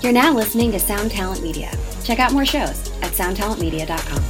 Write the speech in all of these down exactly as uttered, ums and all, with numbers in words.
You're now listening to Sound Talent Media. Check out more shows at sound talent media dot com.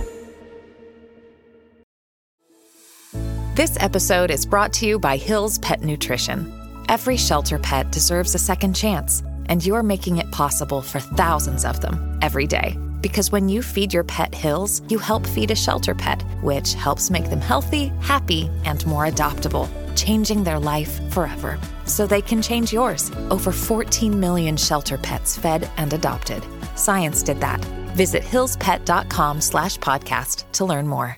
This episode is brought to you by Hill's Pet Nutrition. Every shelter pet deserves a second chance, and you're making it possible for thousands of them every day. Because when you feed your pet Hill's, you help feed a shelter pet, which helps make them healthy, happy, and more adoptable, changing their life forever. So they can change yours. Over fourteen million shelter pets fed and adopted. Science did that. Visit hillspet.com slash podcast to learn more.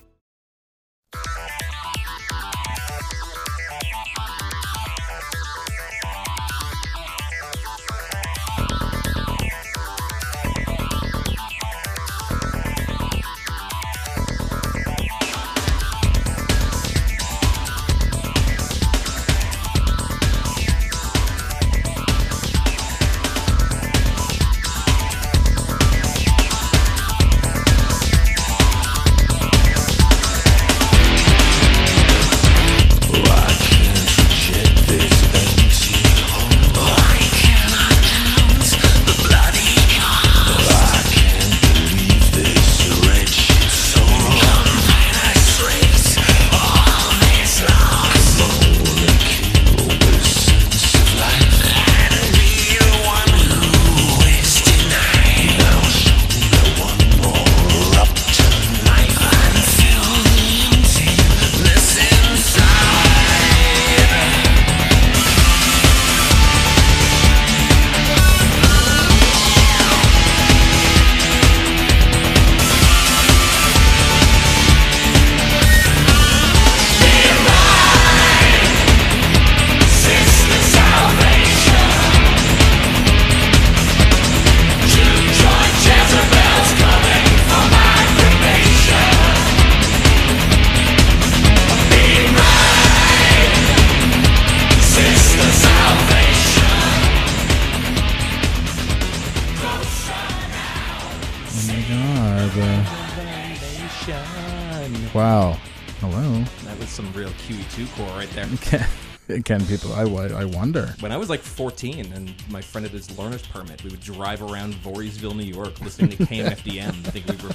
Wow. Hello. That was some real Q E two core right there. Can, can people, I, I wonder. When I was like fourteen and my friend had his learner's permit, we would drive around Voorheesville, New York, listening to K M F D M. I think we were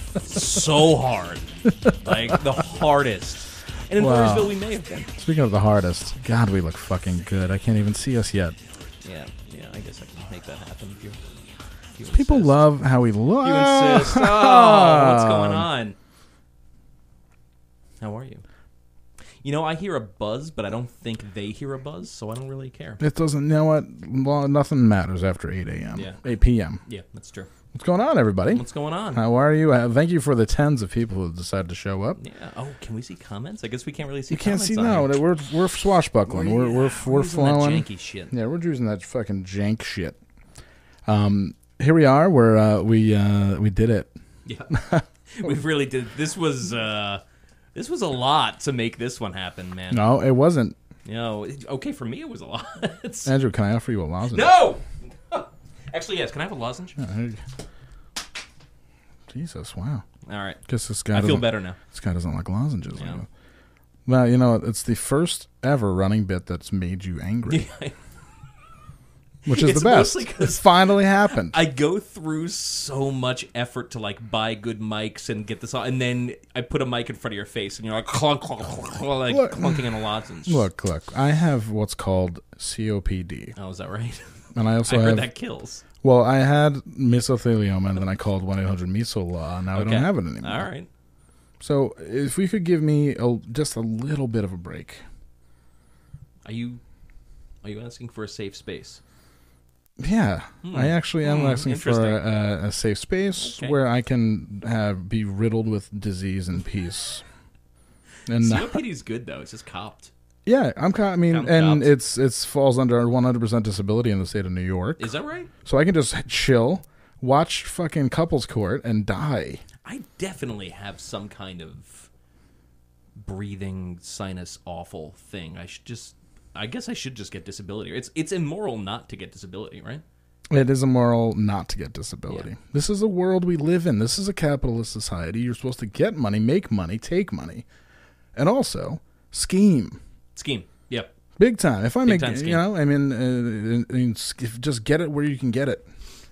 so hard. Like, the hardest. And in Wow. Voorheesville, we may have been. Speaking of the hardest, God, we look fucking good. I can't even see us yet. Yeah, yeah, I guess I can make that happen if you, if you People insist. love how we look. You insist. Oh, what's going on? How are you? You know, I hear a buzz, but I don't think they hear a buzz, so I don't really care. It doesn't, you know what? Well, nothing matters after eight a.m. Yeah. eight p.m. Yeah, that's true. What's going on, everybody? What's going on? How are you? Uh, thank you for the tens of people who decided to show up. Yeah. Oh, can we see comments? I guess we can't really see You can't comments see, on no. here. We're, we're swashbuckling. We're, we're, we're, we're using that flowing. janky shit. Yeah, we're using that fucking jank shit. Um, here we are. We're, uh, we, uh, we did it. Yeah. We really did. This was, uh, this was a lot to make this one happen, man. No, it wasn't. You know, it- okay, for me it was a lot. It's- Andrew, can I offer you a lozenge? no! Actually, yes. Can I have a lozenge? Yeah, here you- Jesus, wow. All right. Guess this guy I feel doesn't- better now. This guy doesn't like lozenges. Yeah. Well, you know, it's the first ever running bit that's made you angry, which is It's the best. mostly 'cause It finally happened. I go through so much effort to like buy good mics and get this on, and then I put a mic in front of your face, and you're like clunk, clunk, clunk, like Look. clunking in a lozenge. Look, look. I have what's called C O P D, Oh, is that right? and I also I heard have. that kills. Well, I had mesothelioma, and then I called one eight hundred meso-law, and now I Okay. don't have it anymore. All right. So, if we could give me a, just a little bit of a break. Are you are you asking for a safe space? Yeah, Hmm. I actually am Hmm, asking for interesting. a, a, a safe space Okay. where I can have be riddled with disease and peace. And C uh, O P D is good though. It's just copped. yeah, I'm. co- I mean, I'm and copped. it's it's falls under one hundred percent disability in the state of New York, Is that right? so I can just chill, watch fucking couples court, and die. I definitely have some kind of breathing sinus awful thing. I should just. I guess I should just get disability. It's it's immoral not to get disability, right? It is immoral not to get disability. Yeah. This is the world we live in. This is a capitalist society. You're supposed to get money, make money, take money, and also scheme. Scheme. Yep. Big time. If I Big make, time you scheme. know, I mean, uh, I mean, if- just get it where you can get it.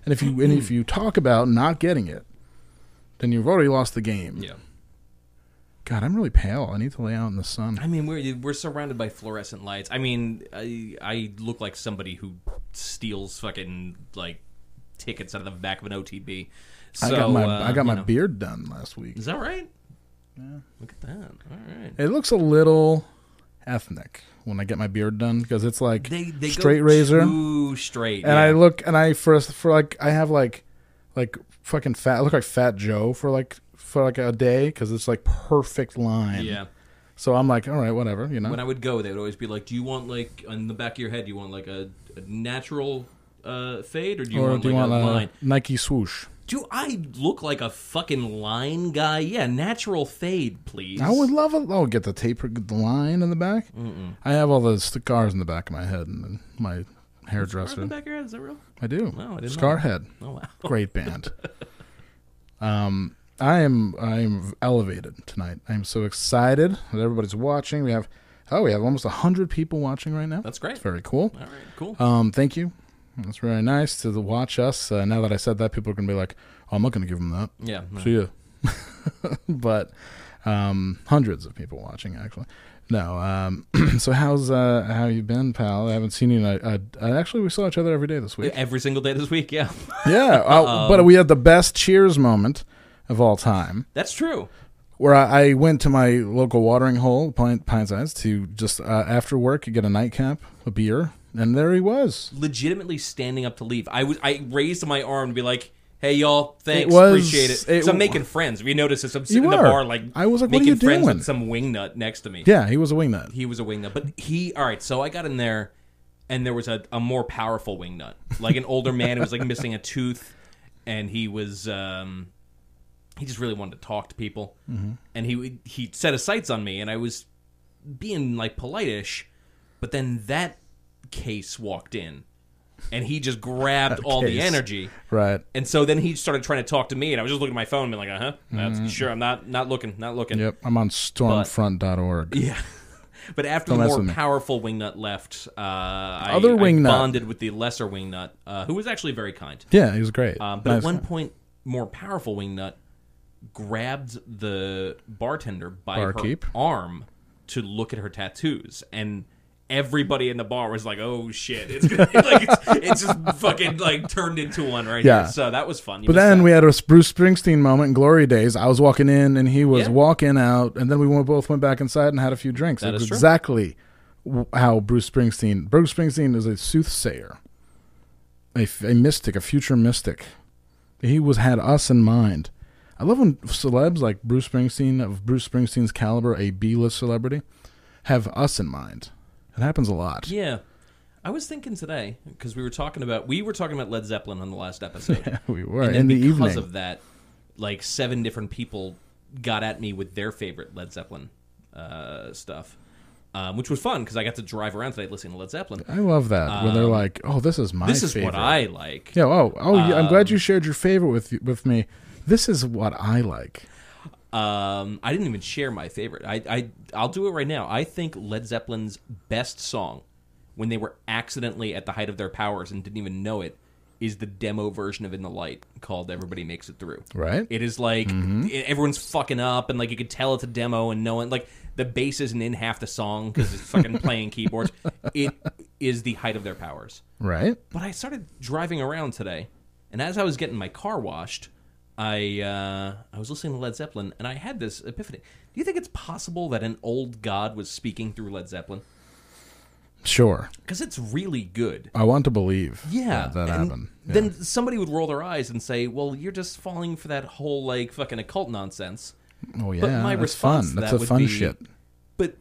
And if you and if you talk about not getting it, then you've already lost the game. Yeah. God, I'm really pale. I need to lay out in the sun. I mean, we're we're surrounded by fluorescent lights. I mean, I I look like somebody who steals fucking like tickets out of the back of an O T B. So, I got my uh, I got my know. beard done last week. Is that right? Yeah. Look at that. All right. It looks a little ethnic when I get my beard done because it's like They they straight go razor. too straight. And yeah. I look and I for for like I have like like fucking fat. I look like Fat Joe for like for like a day because it's like perfect line. Yeah. So I'm like, all right, whatever, you know. When I would go, they would always be like, "Do you want like on the back of your head? Do you want like a, a natural uh, fade, or do you or want do you like want a a line?" Nike swoosh? Do I look like a fucking line guy? Yeah, natural fade, please. I would love it. Oh, get the taper, the line in the back. Mm-mm. I have all the scars in the back of my head and my hairdresser. Scar in the back of your head? Is that real? I do. No, I didn't know. Scarhead. Oh wow. Great band. um, I am I am elevated tonight. I am so excited that everybody's watching. We have oh, we have almost a hundred people watching right now. That's great. It's very cool. All right, cool. Um, thank you. That's very nice to watch us. Uh, now that I said that, people are gonna be like, "Oh, I'm not gonna give them that." Yeah. No. See ya. But um, hundreds of people watching actually. No. Um, so how's uh, how you been, pal? I haven't seen you. In a, a, a, actually, we saw each other every day this week. Every single day this week, yeah. Yeah, uh, but we had the best Cheers moment of all time, That's true. where I, I went to my local watering hole, Pine, Pine Sides, to just uh, after work get a nightcap, a beer, and there he was. Legitimately standing up to leave. I was. I raised my arm to be like, "Hey, y'all, thanks, It was- appreciate it." it- so I'm making friends. If you notice this, I'm sitting You in the were. bar like I was like, what are making you friends doing? with some wingnut next to me. Yeah, he was a wingnut. He was a wingnut, but he. All right, so I got in there, and there was a, a more powerful wingnut, like an older man who was like missing a tooth, and he was. Um, he just really wanted to talk to people, mm-hmm. and he he set his sights on me, and I was being like polite-ish, but then that case walked in, and he just grabbed all the case. energy. Right. And so then he started trying to talk to me, and I was just looking at my phone and being like, uh-huh, that's, Mm-hmm. sure, I'm not not looking, not looking. Yep, I'm on stormfront dot org. Yeah. But after Don't the mess more with me. powerful wingnut left, uh, I, Other I wingnut. bonded with the lesser wingnut, uh, who was actually very kind. Yeah, he was great. Um, but Nice at one guy. point, more powerful wingnut grabbed the bartender by Barkeep. her arm to look at her tattoos, and everybody in the bar was like, "Oh shit!" It's gonna, like it's, it's just fucking like turned into one right Yeah. here. So that was fun. You But missed then that. we had a Bruce Springsteen moment in Glory Days. I was walking in, and he was Yeah. walking out, and then we went, both went back inside and had a few drinks. That it is was true. exactly w- how Bruce Springsteen. Bruce Springsteen is a soothsayer, a, f- a mystic, a future mystic. He was had us in mind. I love when celebs like Bruce Springsteen, of Bruce Springsteen's caliber, a B-list celebrity, have us in mind. It happens a lot. Yeah. I was thinking today, because we were talking about we were talking about Led Zeppelin on the last episode. We were and then in the because evening. of that, like seven different people got at me with their favorite Led Zeppelin uh, stuff, um, which was fun because I got to drive around today listening to Led Zeppelin. I love that when they're like, "Oh, this is my This is favorite." what I like. Yeah. Oh, oh. yeah, I'm glad Um, you shared your favorite with with me. This is what I like. Um, I didn't even share my favorite. I, I I'll do it right now. I think Led Zeppelin's best song, when they were accidentally at the height of their powers and didn't even know it, is the demo version of In the Light called "Everybody Makes It Through." Right. It is like Mm-hmm. it- everyone's fucking up, and like you could tell it's a demo, and no one like the bass isn't in half the song because it's fucking playing keyboards. It is the height of their powers. Right. But I started driving around today, and as I was getting my car washed, I uh, I was listening to Led Zeppelin, and I had this epiphany. Do you think it's possible that an old god was speaking through Led Zeppelin? Sure. Because it's really good. I want to believe. Yeah, that, that and happened. Yeah. Then somebody would roll their eyes and say, "Well, you're just falling for that whole like fucking occult nonsense." oh yeah, but my that's response fun. to That's that a would fun be- shit. But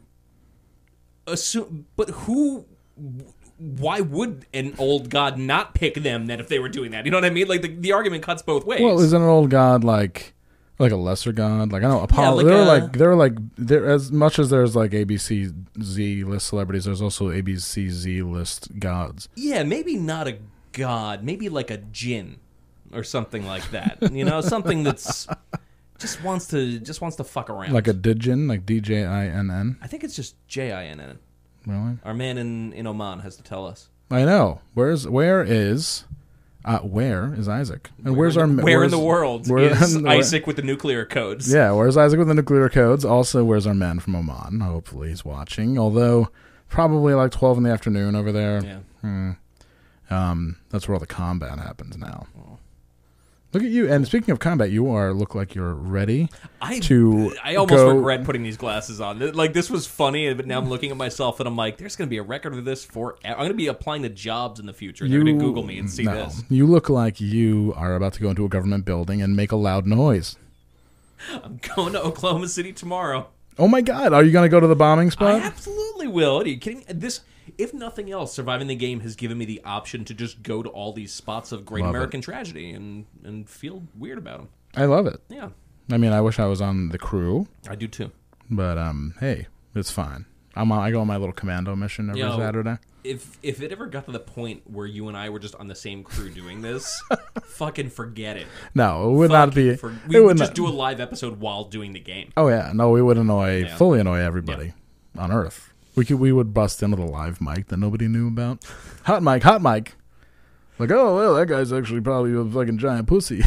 assume, but who? Why would an old god not pick them then if they were doing that? You know what I mean? Like the, the argument cuts both ways. Well, isn't an old god like like a lesser god? Like I know Apollo. like they're a- like they're like there as much as there's like A B C Z list celebrities. There's also A B C Z list gods. Yeah, maybe not a god, maybe like a djinn or something like that. You know, something that's just wants to just wants to fuck around. Like a Dijin, like D J I N N. I think it's just J I N N. Really? Our man in, in Oman has to tell us. I know. Where's where is Uh, where is Isaac? And where's our Where where's, in the world where, is where, Isaac with the nuclear codes? Yeah, where's Isaac with the nuclear codes? Also, where's our man from Oman? Hopefully he's watching. Although, probably like twelve in the afternoon over there. Yeah. Hmm. Um, that's where all the combat happens now. Oh. Look at you. And speaking of combat, you are look like you're ready I, to I almost go. regret putting these glasses on. Like, this was funny, but now I'm looking at myself and I'm like, there's going to be a record of this for... I'm going to be applying to jobs in the future. They're going to Google me and see no, this. You look like you are about to go into a government building and make a loud noise. I'm going to Oklahoma City tomorrow. Oh my God. Are you going to go to the bombing spot? I absolutely will. Are you kidding? This... If nothing else, surviving the game has given me the option to just go to all these spots of great Love American it. tragedy and, and feel weird about them. I love it. Yeah. I mean, I wish I was on the crew. I do too. But, um, hey, it's fine. I'm on, I go on my little commando mission every Yo, Saturday. If if it ever got to the point where you and I were just on the same crew doing this, fucking forget it. No, it would Fucking not be. For, it we would would just not, do a live episode while doing the game. Oh, yeah. No, we would annoy, Yeah. fully annoy everybody on Earth. We could, we would bust into the live mic that nobody knew about. Hot mic, hot mic. Like, oh, well, that guy's actually probably a fucking giant pussy.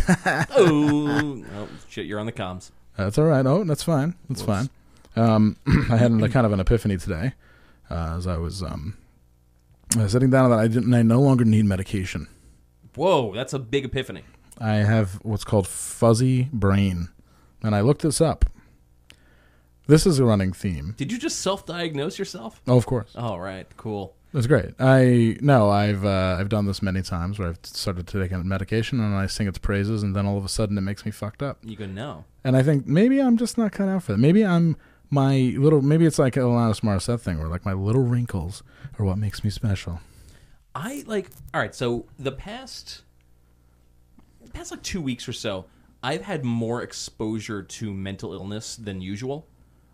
oh, oh, shit, you're on the comms. That's all right. Oh, that's fine. That's Whoops. fine. Um, I had a, kind of an epiphany today uh, as I was um, uh, sitting down that I didn't. I no longer need medication. Whoa, that's a big epiphany. I have what's called fuzzy brain, and I looked this up. This is a running theme. Did you just self-diagnose yourself? Oh, of course. All right, cool. That's great. I no, I've uh, I've done this many times where I've started to take a medication and I sing its praises, and then all of a sudden it makes me fucked up. You go, no. And I think maybe I'm just not cut out for that. Maybe I'm my little. Maybe it's like a Alanis Morissette thing, where like my little wrinkles are what makes me special. I like. All right, so the past, the past like two weeks or so, I've had more exposure to mental illness than usual.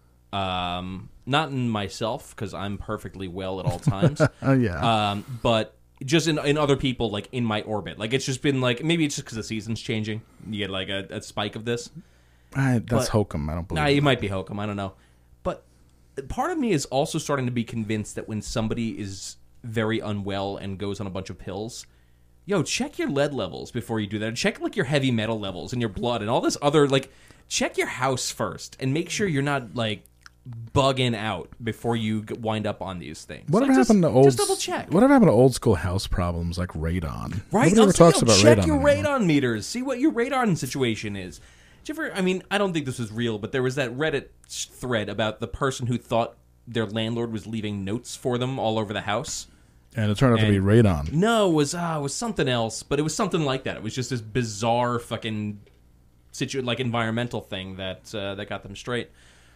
Um, not in myself because I'm perfectly well at all times. Oh yeah. Um, but just in in other people, like in my orbit. Like it's just been like maybe it's just because the season's changing. You get like a, a spike of this. I, that's but- hokum. I don't believe. Nah, it. it might be hokum. I don't know. But part of me is also starting to be convinced that when somebody is very unwell and goes on a bunch of pills, yo, check your lead levels before you do that. Check like your heavy metal levels in your blood and all this other like. Check your house first and make sure you're not like bugging out before you g- wind up on these things. Whatever like, happened just, to old? Just double check. Whatever happened to old school house problems like radon? Right? Nobody ever Also, talks yo, about check radon your anymore. radon meters. See what your radon situation is. Did you ever? I mean, I don't think this was real, but there was that Reddit thread about the person who thought their landlord was leaving notes for them all over the house. And it turned out to be And- radon. No, it was uh, it was something else, but it was something like that. It was just this bizarre fucking situ like environmental thing that uh, that got them straight.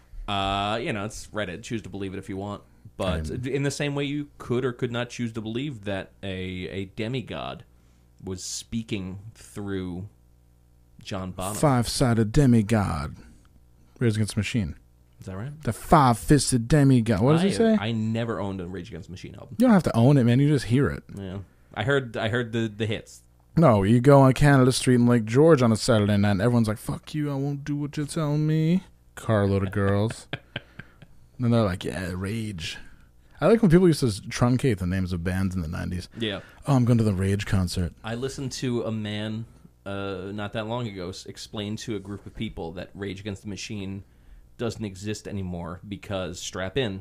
Uh, you know, it's Reddit. Choose to believe it if you want, but in the same way you could or could not choose to believe that a a demigod was speaking through John Bonham. Five-sided demigod. Rage Against the Machine. Is that right? The five-fisted demigod. What does I, he say? I never owned a Rage Against the Machine album. You don't have to own it, man. You just hear it. Yeah, I heard I heard the the hits. No, you go on Canada Street in Lake George on a Saturday night, and everyone's like, fuck you, I won't do what you're telling me. Carload of girls. And they're like, yeah, Rage. I like when people used to truncate the names of bands in the nineties. Yeah. Oh, I'm going to the Rage concert. I listened to a man uh, not that long ago s- explain to a group of people that Rage Against the Machine doesn't exist anymore because, strap in,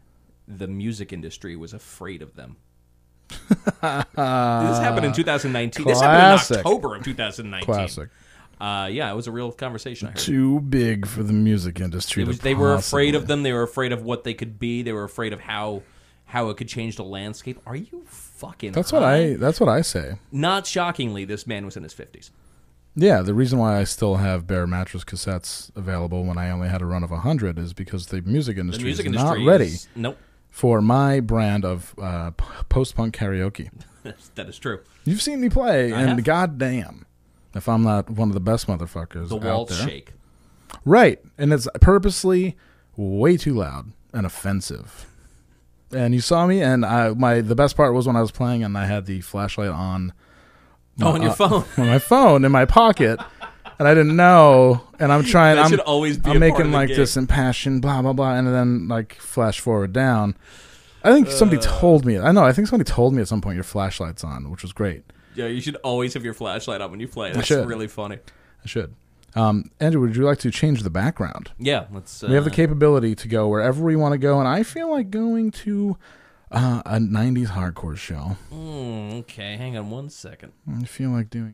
the music industry was afraid of them. This happened in two thousand nineteen. This Classic. happened in October of two thousand nineteen. Classic. Uh, yeah, it was a real conversation I heard. Too big for the music industry It was, to they were afraid of possibly- them. They were afraid of what they could be. They were afraid of how how it could change the landscape. Are you fucking That's high? what I. That's what I say. Not shockingly, this man was in his fifties. Yeah, the reason why I still have Bear Mattress cassettes available when I only had a run of a hundred is because the music The industry music is industry not ready is, nope. for my brand of uh, p- post-punk karaoke. That is true. You've seen me play, I and have. goddamn, if I'm not one of the best motherfuckers The out walls there. shake. Right, and it's purposely way too loud and offensive. And you saw me, and I, my the best part was when I was playing, and I had the flashlight on. Oh, on your uh, phone. on my phone in my pocket, and I didn't know. And I'm trying. That I'm, should always be I'm a part making of the like gig. this impassioned blah blah blah, and then like flash forward down. I think somebody Uh. told me. I know. I think somebody told me at some point your flashlight's on, which was great. Yeah, you should always have your flashlight on when you play. I That's should. really funny. I should. Um, Andrew, would you like to change the background? Yeah, let's. Uh, We have the capability to go wherever we want to go, and I feel like going to uh, a nineties hardcore show. Mm, okay, hang on one second. I feel like doing.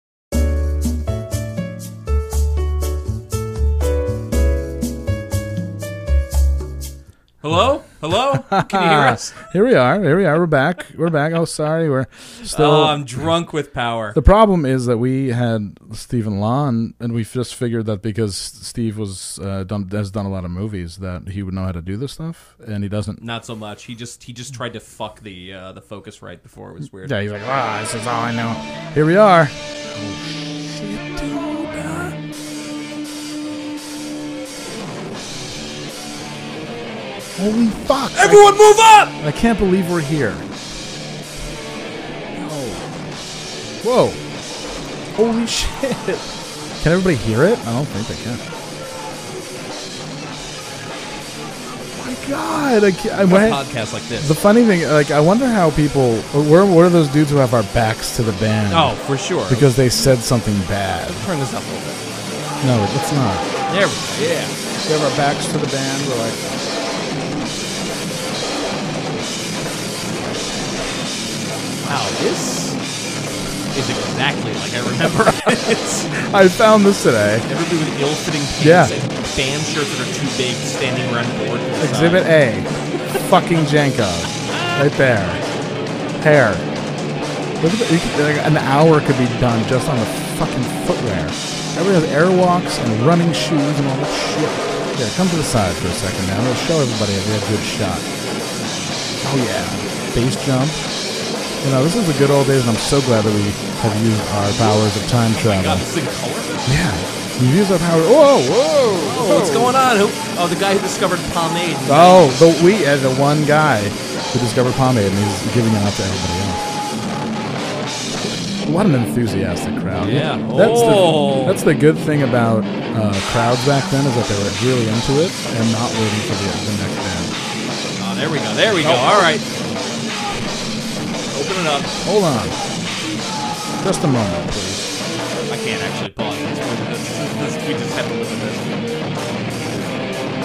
Hello? Hello? Can you hear us? Here we are. Here we are. We're back. We're back. Oh, sorry. We're still. Oh, I'm drunk with power. The problem is that we had Stephen Lawn, and we just figured that because Steve was uh, done has done a lot of movies, that he would know how to do this stuff, and he doesn't. Not so much. He just he just tried to fuck the uh, the focus right before it was weird. Yeah, he's like, ah, this is all I know. Here we are. Oh, shit, dude. Holy fuck! Everyone, move up! I can't believe we're here. Whoa. Holy shit. Can everybody hear it? I don't think they can. Oh my god. I can't, I A went, podcast like this. the funny thing, like, I wonder how people, where, what are those dudes who have our backs to the band? Oh, for sure. Because they said something bad. Turn this up a little bit. No, it's not. There we go. Yeah. We have our backs to the band. We're like, Wow, this is exactly like I remember it. I found this today. Everybody with ill-fitting pants Yeah. and band shirts that are too big standing around board. Exhibit A. Fucking Jenko. Right there. Hair. Look at the, you could, like, an hour could be done just on the fucking footwear. Everybody has airwalks and running shoes and all that shit. Here, come to the side for a second now. Let's show everybody if we have a good shot. Oh yeah. Base jump. You know, this is the good old days, and I'm so glad that we have used our powers of time travel. God, this is in color? Yeah. We've used our power. Whoa, whoa. Oh, what's going on? Who? Oh, the guy who discovered pomade. Oh, the we uh, the one guy who discovered pomade, and he's giving it out to everybody else. What an enthusiastic crowd! Yeah. That's Oh. the that's the good thing about uh, crowds back then, is that they were really into it and not waiting for the, the next band. Oh, there we go. There we go. All right. Open it up. Hold on, just a moment, please. I can't actually pause this. This, this, this. We just have to listen to this.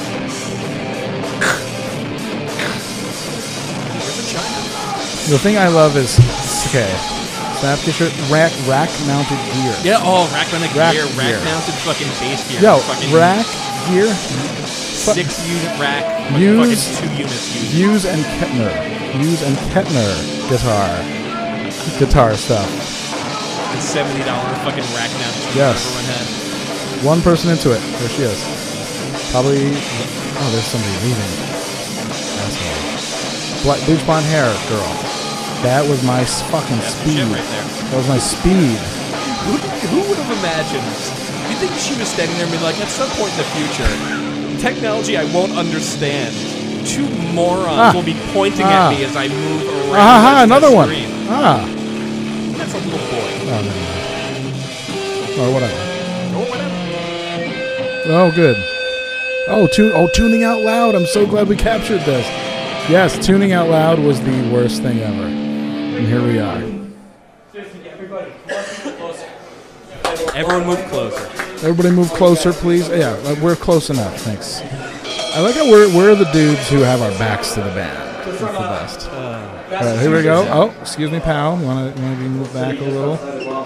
Where's the China? The thing I love is okay. Snap t-shirt, rack rack mounted gear. Yeah. Oh, rack mounted Rack gear. Rack gear. mounted fucking bass gear. Yo, fucking rack gear. Six unit rack. Like Use- fucking two units. Used. Hughes and Kettner. Hughes and Kettner guitar. Guitar stuff. The seventy dollar fucking rack mounted. Yes. Everyone had. One person into it. There she is. Probably. Oh, there's somebody leaving. Asshole. Black, bleach blonde hair girl. That was my s- fucking That's the speed. shit right there. That was my speed. Who, who would have imagined? You think she was standing there and be like, at some point in the future, technology I won't understand. Two morons Ah. will be pointing Ah. at me as I move around. Ah, ha, the another one. screen. Ah. That's a little boy. Oh, no, no. Or whatever. Or whatever. Oh, good. Oh, tune. Oh, tuning out loud. I'm so glad we captured this. Yes, tuning out loud was the worst thing ever. And here we are. Everyone move closer. Everybody move closer, please. Yeah, uh, we're close enough. Thanks. I like how we're, we're the dudes who have our backs to the band. That's the best. All right, here we go. Oh, excuse me, pal. You want to want to be moved back a little?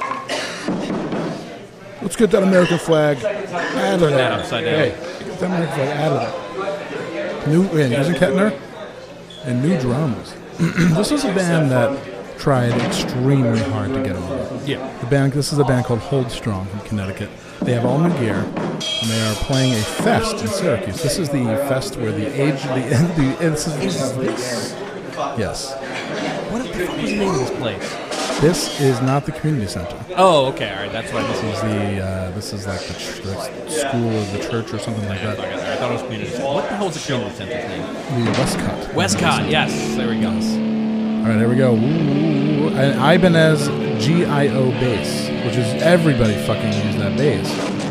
Let's get that American flag out of there. that upside down. Hey, get that American flag out of there. New, and using Kettner and new drums. This is a band that tried extremely hard to get over. Yeah. The band. This is a band called Hold Strong from Connecticut. They have all new gear, and they are playing a fest in Syracuse. This is the fest where the age, the, the this is, Is this? yes. What the fuck was the name of this place? This is not the community center. Oh, okay. All right. That's what I This missed. is the uh, this is like the, ch- the school or the church or something like I that. thought it was community center. What the hell is the community center's name? The Westcott. Westcott. Yes. There we go. All right, there we go. Ooh, and Ibanez G I O bass, which is everybody fucking use that bass.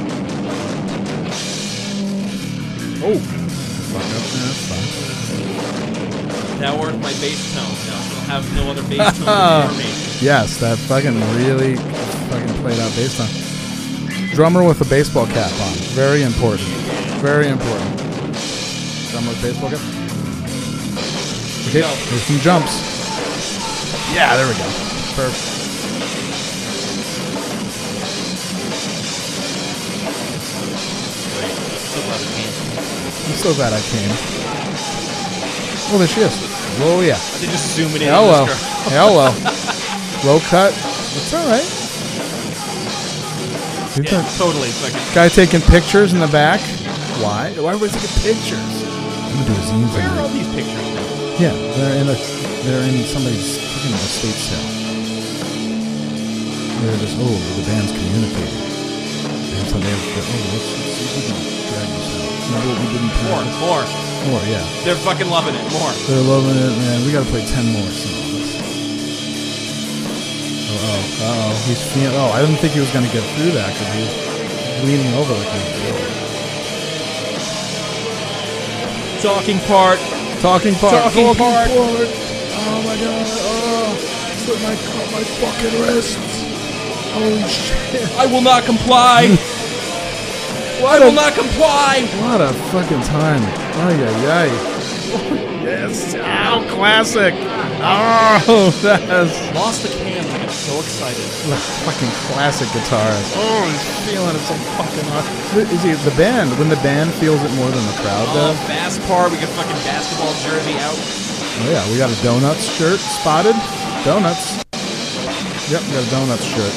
Oh, fuck up there. That's fine. Thou art my bass tone. Thou shalt have no other bass tone before me. Yes, that fucking really fucking played out bass line. Drummer with a baseball cap on. Very important. Very important. Drummer with baseball cap. Okay, there's some jumps. Yeah, there we go. Perfect. I'm so glad I came. Oh, there she is. Oh, yeah. They just zoom it in. Hello. Hello. Low cut. It's all right. Yeah, totally. Fucking. Guy taking pictures in the back. Why? Why are we taking pictures? I'm gonna do a zine Where are thing. all these pictures now? Yeah, they're in a they're in somebody's fucking estate sale. They're just oh the band's communicating. And so they have to, oh let's, let's see if we can drag this out. Remember what we didn't More, practice? more. More, yeah. They're fucking loving it. More. They're loving it, man. We gotta play ten more songs. Oh, oh, uh oh. He's feeling. Oh, I didn't think he was gonna get through that because he was leaning over like he was. Talking part. Talking part. Talking part. Oh my god. Oh, slip my my fucking wrists. Holy shit. I will not comply. I will not comply. What a fucking time. Ay, ay, ay. Yes. Oh, classic. Oh, that's Lost the cam. I got so excited. the fucking classic guitarist. Oh, he's feeling it so fucking hard. Is he the band? When the band feels it more than the crowd Oh, does? bass part. We got fucking basketball jersey out. Oh yeah, we got a donuts shirt spotted. Donuts. Yep, we got a donuts shirt.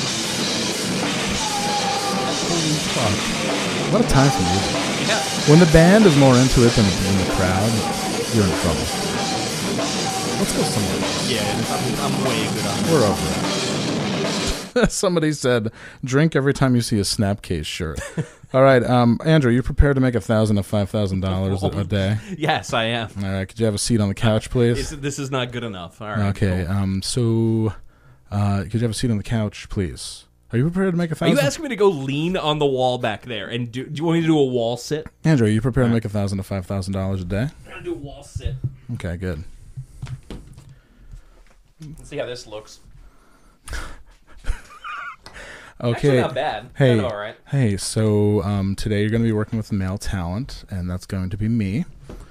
Holy fuck. What a time for music. Yeah. When the band is more into it than in the crowd, you're in trouble. Let's go somewhere else. Yeah, I'm, I'm way good on that. We're over it. Somebody said, drink every time you see a Snapcase shirt. All right, um, Andrew, you prepared to make a thousand to five thousand dollars a day? Yes, I am. All right, could you have a seat on the couch, please? It's, this is not good enough. All right. Okay, cool. um, so uh, could you have a seat on the couch, please? Are you prepared to make a Are thousand? you asking me to go lean on the wall back there and do? Do you want me to do a wall sit? Andrew, are you prepared to make a thousand to five thousand dollars a day? I'm gonna do a wall sit. Okay, good. Let's see how this looks. Okay. Actually, not bad. Hey, Kind of all right. hey. So um, today you're going to be working with male talent, and that's going to be me.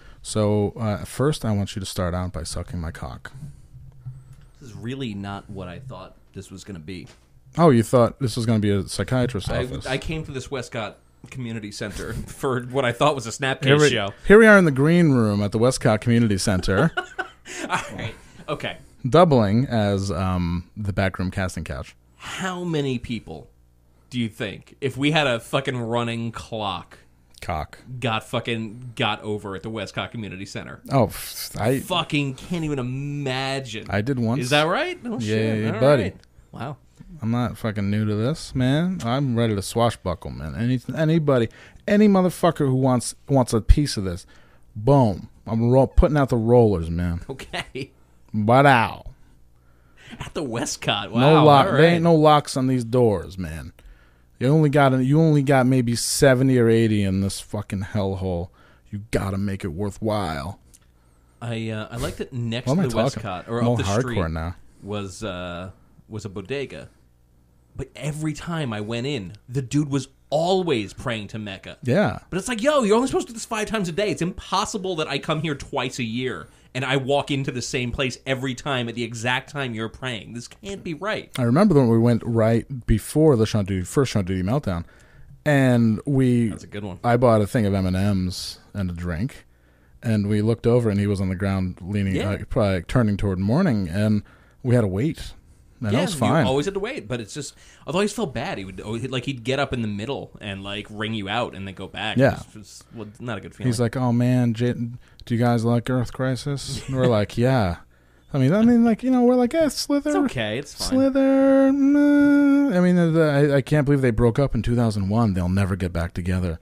So uh, first, I want you to start out by sucking my cock. This is really not what I thought this was gonna be. Oh, you thought this was going to be a psychiatrist's I, office? I came to this Westcott Community Center for what I thought was a here, Snapcase we, show. here we are in the green room at the Westcott Community Center, All right. Okay. doubling as um, the backroom casting couch. How many people do you think, if we had a fucking running clock, Cock. got fucking got over at the Westcott Community Center? Oh, f- I Fucking can't even imagine. I did once. Is that right? Oh, shit. Yeah, All buddy. right. Wow. I'm not fucking new to this, man. I'm ready to swashbuckle, man. Any anybody, any motherfucker who wants wants a piece of this, boom. I'm ro- putting out the rollers, man. Okay. But ow. At the Westcott. Wow. No lock. All There right. ain't no locks on these doors, man. You only got you only got maybe seventy or eighty in this fucking hellhole. You gotta make it worthwhile. I uh, I like that next What to am I the talking? Westcott or I'm all up the hardcore street now. was uh, was a bodega. But every time I went in, the dude was always praying to Mecca. Yeah. But it's like, yo, you're only supposed to do this five times a day. It's impossible that I come here twice a year and I walk into the same place every time at the exact time you're praying. This can't be right. I remember when we went right before the Sean Duty, first Sean Duty meltdown, and we. That's a good one. I bought a thing of M and M's and a drink, and we looked over, and he was on the ground, leaning, Yeah. uh, probably turning toward morning, and we had to wait. And yeah, that was fine. you always had to wait, but it's just. Although I always felt bad, he would always, like he'd get up in the middle and like ring you out and then go back. Yeah. it was, it was, well, not a good feeling. He's like, "Oh man, J- do you guys like Earth Crisis?" And we're like, "Yeah." I mean, I mean, like you know, we're like, "Eh, Slither." it's okay. It's fine. Slither. Meh. I mean, the, I, I can't believe they broke up in two thousand one. They'll never get back together.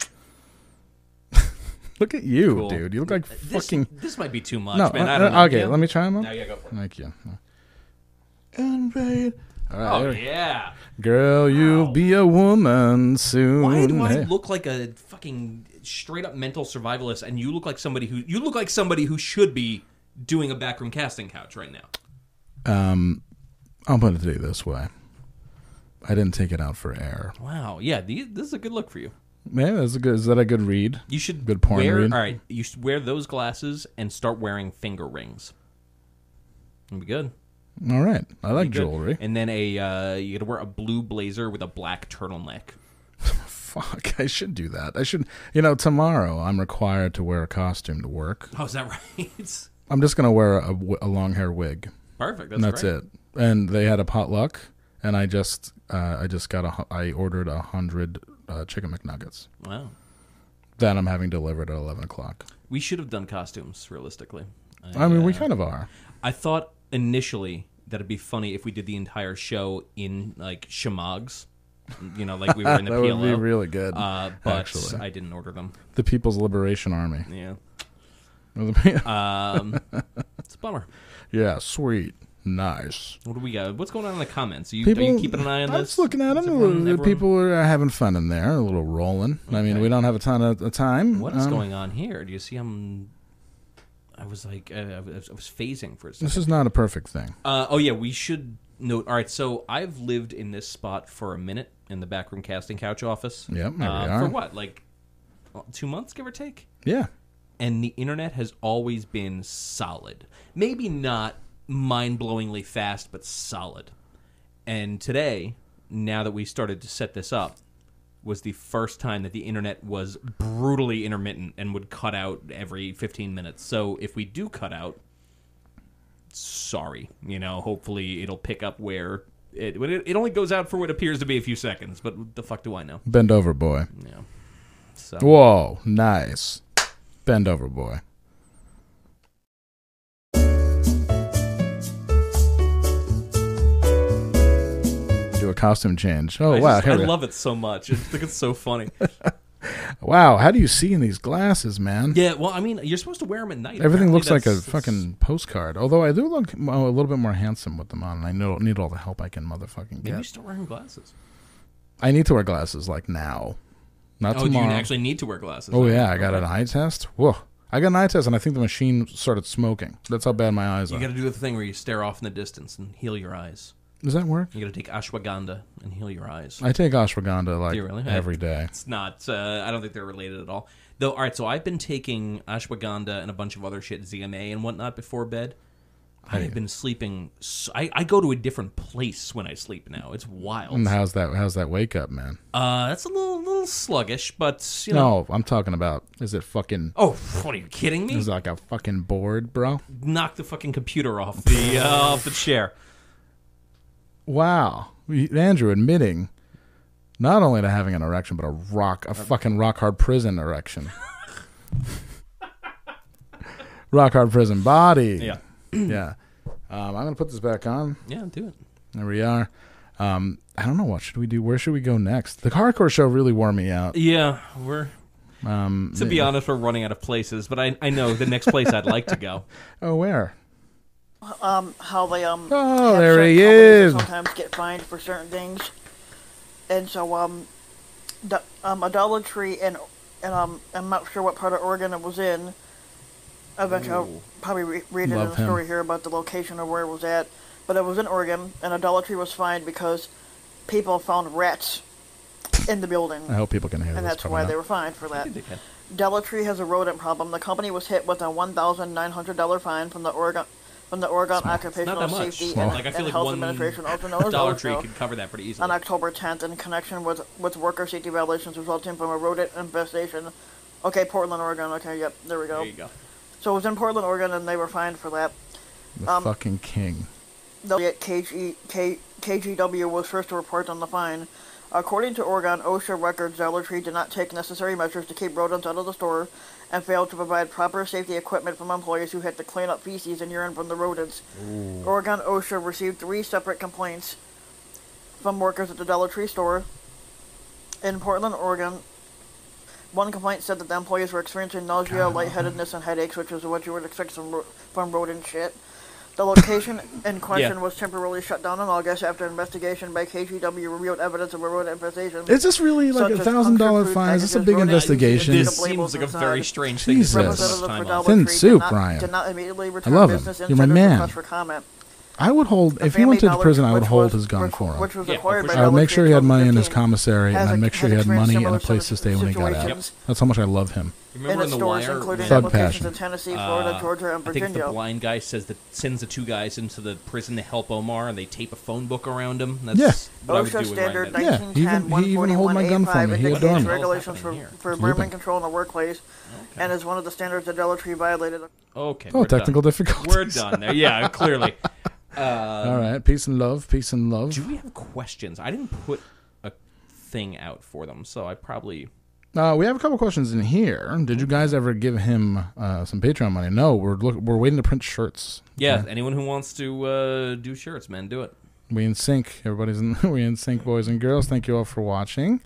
Look at you, Cool. dude. You look like This, fucking. this might be too much, No, man. uh, I don't uh, know. okay. Yeah? Let me try them. No, yeah, go for it. Thank you. Invade. All right, Oh there we- yeah. girl, you'll Wow. be a woman soon. Why do I Hey. look like a fucking straight up mental survivalist, and you look like somebody who you look like somebody who should be doing a backroom casting couch right now? Um, I'll put it to you this way. I didn't take it out for air. Wow. Yeah, these, this is a good look for you. Yeah, that's a good. Is that a good read? You should good porn wear, read. All right, you should wear those glasses and start wearing finger rings. It'll be good. All right, I like Be good. jewelry. And then a uh, you got to wear a blue blazer with a black turtleneck. Fuck, I should do that. I should. You know, tomorrow I'm required to wear a costume to work. Oh, is that right? I'm just gonna wear a, a long hair wig. Perfect. That's, And that's great. it. And they had a potluck, and I just uh, I just got a hu- I ordered a hundred uh, chicken McNuggets. Wow. That I'm having delivered at eleven o'clock. We should have done costumes, realistically. I, I mean, we uh, kind of are. I thought initially that it'd be funny if we did the entire show in, like, shamags. You know, like we were in the That P L O. would be really good. Uh, but actually. I didn't order them. The People's Liberation Army. Yeah. yeah, Um, it's a bummer. sweet. Nice. What do we got? What's going on in the comments? Are you, People, are you keeping an eye on I this? was looking at Is them. everyone- The everyone- people are having fun in there, a little rolling. I mean, Okay. we don't have a ton of, of time. What is Um, going on here? Do you see I'm... I was like... Uh, I, was, I was phasing for a second. This is not a perfect thing. Uh, oh, yeah, we should note... All right, so I've lived in this spot for a minute in the backroom casting couch office. Yep, there uh, we are. For what, like well, two months, give or take? Yeah. And the internet has always been solid. Maybe not mind-blowingly fast, but solid. And today, now that we started to set this up, was the first time that the internet was brutally intermittent and would cut out every fifteen minutes. So if we do cut out, sorry. You know, hopefully it'll pick up where... It, it only goes out for what appears to be a few seconds, but what the fuck do I know? Bend over, boy. Yeah. So... Whoa, nice. Bend over, boy. Do a costume change. Oh, I, wow. just, here I we go. love it so much. I think it's so funny. Wow, how do you see in these glasses, man? Yeah, well, I mean, you're supposed to wear them at night. Everything Apparently looks like a that's- that's- fucking postcard. Although I do look well, a little bit more handsome with them on, and I know, need all the help I can motherfucking Maybe you get. start wearing glasses. I need to wear glasses like now, not Oh, tomorrow. you actually need to wear glasses. oh huh? yeah, I got Okay. an eye test. Whoa, I got an eye test, and I think the machine started smoking. That's how bad my eyes You are. got to do the thing where you stare off in the distance and heal your eyes. Does that work? You got to take ashwagandha and heal your eyes. I take ashwagandha like Do you really? every day. It's not. Uh, I don't think they're related at all. Though, all right. So I've been taking ashwagandha and a bunch of other shit, Z M A and whatnot, before bed. I have been sleeping. So, I, I go to a different place when I sleep now. It's wild. And how's that? How's that wake up, man? Uh, that's a little little sluggish, but you know. No, I'm talking about. Is it fucking? Oh, what are you kidding me? Is it like a fucking board, bro? Knock the fucking computer off the uh, off the chair. Wow, Andrew admitting not only to having an erection, but a rock, a fucking rock hard prison erection. Rock hard prison body. Yeah. Yeah. Um, I'm gonna put this back on. Yeah, do it. There we are. Um, I don't know, what should we do? Where should we go next? The hardcore show really wore me out. Yeah, we're Um, to be honest, we're running out of places, but I I know the next place I'd like to go. Oh, where? um, how they um. Oh, have there certain he companies that is. Sometimes get fined for certain things, and so um, the, um, a Dollar Tree and and um, I'm not sure what part of Oregon it was in. Eventually, I'll probably re- read it Love in the him. story here about the location of where it was at, but it was in Oregon, and a Dollar Tree was fined because people found rats in the building, I hope people can hear and this. that's coming why up. they were fined for that. They can. Dollar Tree has a rodent problem. The company was hit with a one thousand nine hundred dollar fine from the Oregon from the Oregon Not Occupational that much. Safety Small. and, Like I and feel like Health one Administration, also known as Dollar Tree OSHA, could cover that pretty easily. on October tenth in connection with with worker safety violations resulting from a rodent infestation. Okay, Portland, Oregon. Okay, yep, there we go. There you go. So it was in Portland, Oregon, and they were fined for that. The um, fucking king. The K G, K, K G W was first to report on the fine. According to Oregon OSHA records, Dollar Tree did not take necessary measures to keep rodents out of the store and failed to provide proper safety equipment from employees who had to clean up feces and urine from the rodents. Ooh. Oregon OSHA received three separate complaints from workers at the Dollar Tree store in Portland, Oregon. One complaint said that the employees were experiencing nausea, God. lightheadedness, and headaches, which is what you would expect from, ro- from rodent shit. The location in question Yeah. was temporarily shut down in August after investigation by K G W revealed evidence of a rodent infestation. Is this really like Such a as thousand dollar punctured food fine? Is this a packages, big rodent investigation? feces, This and labels seems like a inside. very strange thing to Jesus. spend so much Representative time for on. Dollar Thin Tree soup, did not, Brian. did not immediately I return love him. business You're my insider's man. request for comment. I would hold The if he went Family to prison. Dollar, I would which hold was his gun requ- for him. Which was Yeah, acquired for by sure. I would Dollar make Tree sure he in had money in his twenty fifteen, commissary, has and I'd a- make sure has he had experienced money and a similar place to stay when he got out. situations That's how much I love him. Remember in in its The stores, Wire? including when, Thug locations passion. in Tennessee, Florida, uh, Georgia, and I think the Virginia. blind guy says that sends the two guys into the prison to help Omar, and they tape a phone book around him. That's Yeah. what I would do OSHA with standard Ryan Yeah, Benton. he even- nineteen ten he even hold my gun for five me. He indicates adored me. regulations for, Here. for It's environment looping. control in the workplace, and is one of the standards that Dollar Tree violated. Okay. Oh, we're technical done. difficulties. We're done there. Yeah, clearly. Uh, All right, peace and love, peace and love. do we have questions? I didn't put a thing out for them, so I probably. Uh, we have a couple questions in here. Did you guys ever give him uh, some Patreon money? No, we're look, we're waiting to print shirts. Yeah, anyone who wants to uh, do shirts, man, do it. We in sync. Everybody's in. We in sync, boys and girls. Thank you all for watching.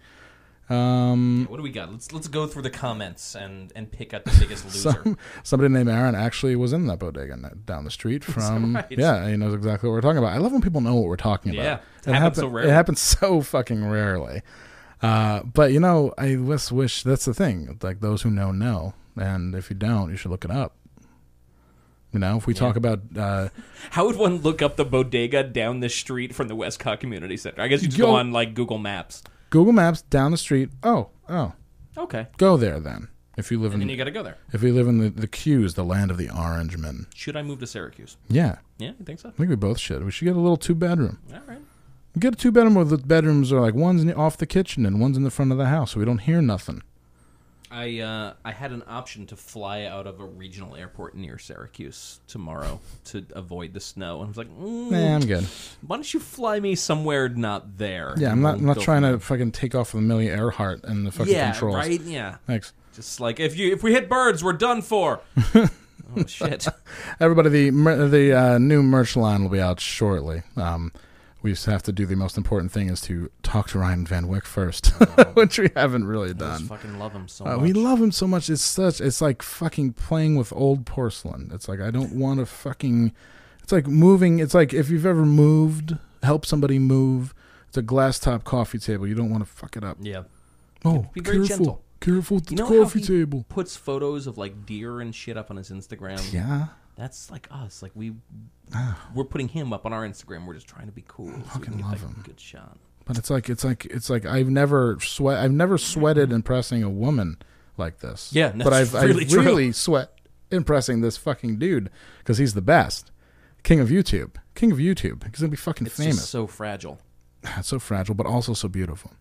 Um, What do we got? Let's let's go through the comments and, and pick out the biggest loser. some, somebody named Aaron actually was in that bodega n- down the street from. right? Yeah, he knows exactly what we're talking about. I love when people know what we're talking about. Yeah, it happens so rarely. It happens so fucking rarely. Uh, but you know, I just wish that's the thing. Like those who know know, and if you don't, you should look it up. You know, if we talk about uh, How would one look up the bodega down the street from the Westcott Community Center? I guess you just go, Go- on like Google Maps. Google Maps down the street, oh, oh, Okay, go there then. If you live and in, then you got to go there. if you live in the the Q's, the land of the Orangemen, Should I move to Syracuse? yeah, Yeah, you think so? I think we both should. We should get a little two bedroom. All right. Get a two bedroom where the bedrooms are like one's in, off the kitchen and one's in the front of the house, so we don't hear nothing. I uh, I had an option to fly out of a regional airport near Syracuse tomorrow to avoid the snow, and I was like, mm, Nah, I'm good. why don't you fly me somewhere not there? Yeah, I'm And not we'll I'm not go trying from to fucking take off with Amelia Earhart and the there. fucking Yeah, controls. right. Yeah, Thanks. just like if you if we hit birds, we're done for. Oh shit. Everybody, the mer- the uh, new merch line will be out shortly. Um, we just have to do the most important thing is to talk to Ryan Van Wyck first, which we haven't really I just done. fucking love him so Uh, much. we love him so much. It's such. It's like fucking playing with old porcelain. It's like I don't want to fucking. It's like moving. It's like if you've ever moved, help somebody move. It's a glass top coffee table. You don't want to fuck it up. Yeah. Oh, Be very careful, gentle. careful with You the know how coffee he table. puts photos of like deer and shit up on his Instagram? Yeah, That's like us. Like we, we're putting him up on our Instagram. We're just trying to be cool. So we fucking can get love that him. good shot. but it's like it's like it's like I've never sweat. I've never sweated impressing a woman like this. Yeah, but that's I've really I true. really sweat impressing this fucking dude because he's the best. King of YouTube. King of YouTube. He's gonna be fucking It's famous. just so fragile. It's so fragile, but also so beautiful.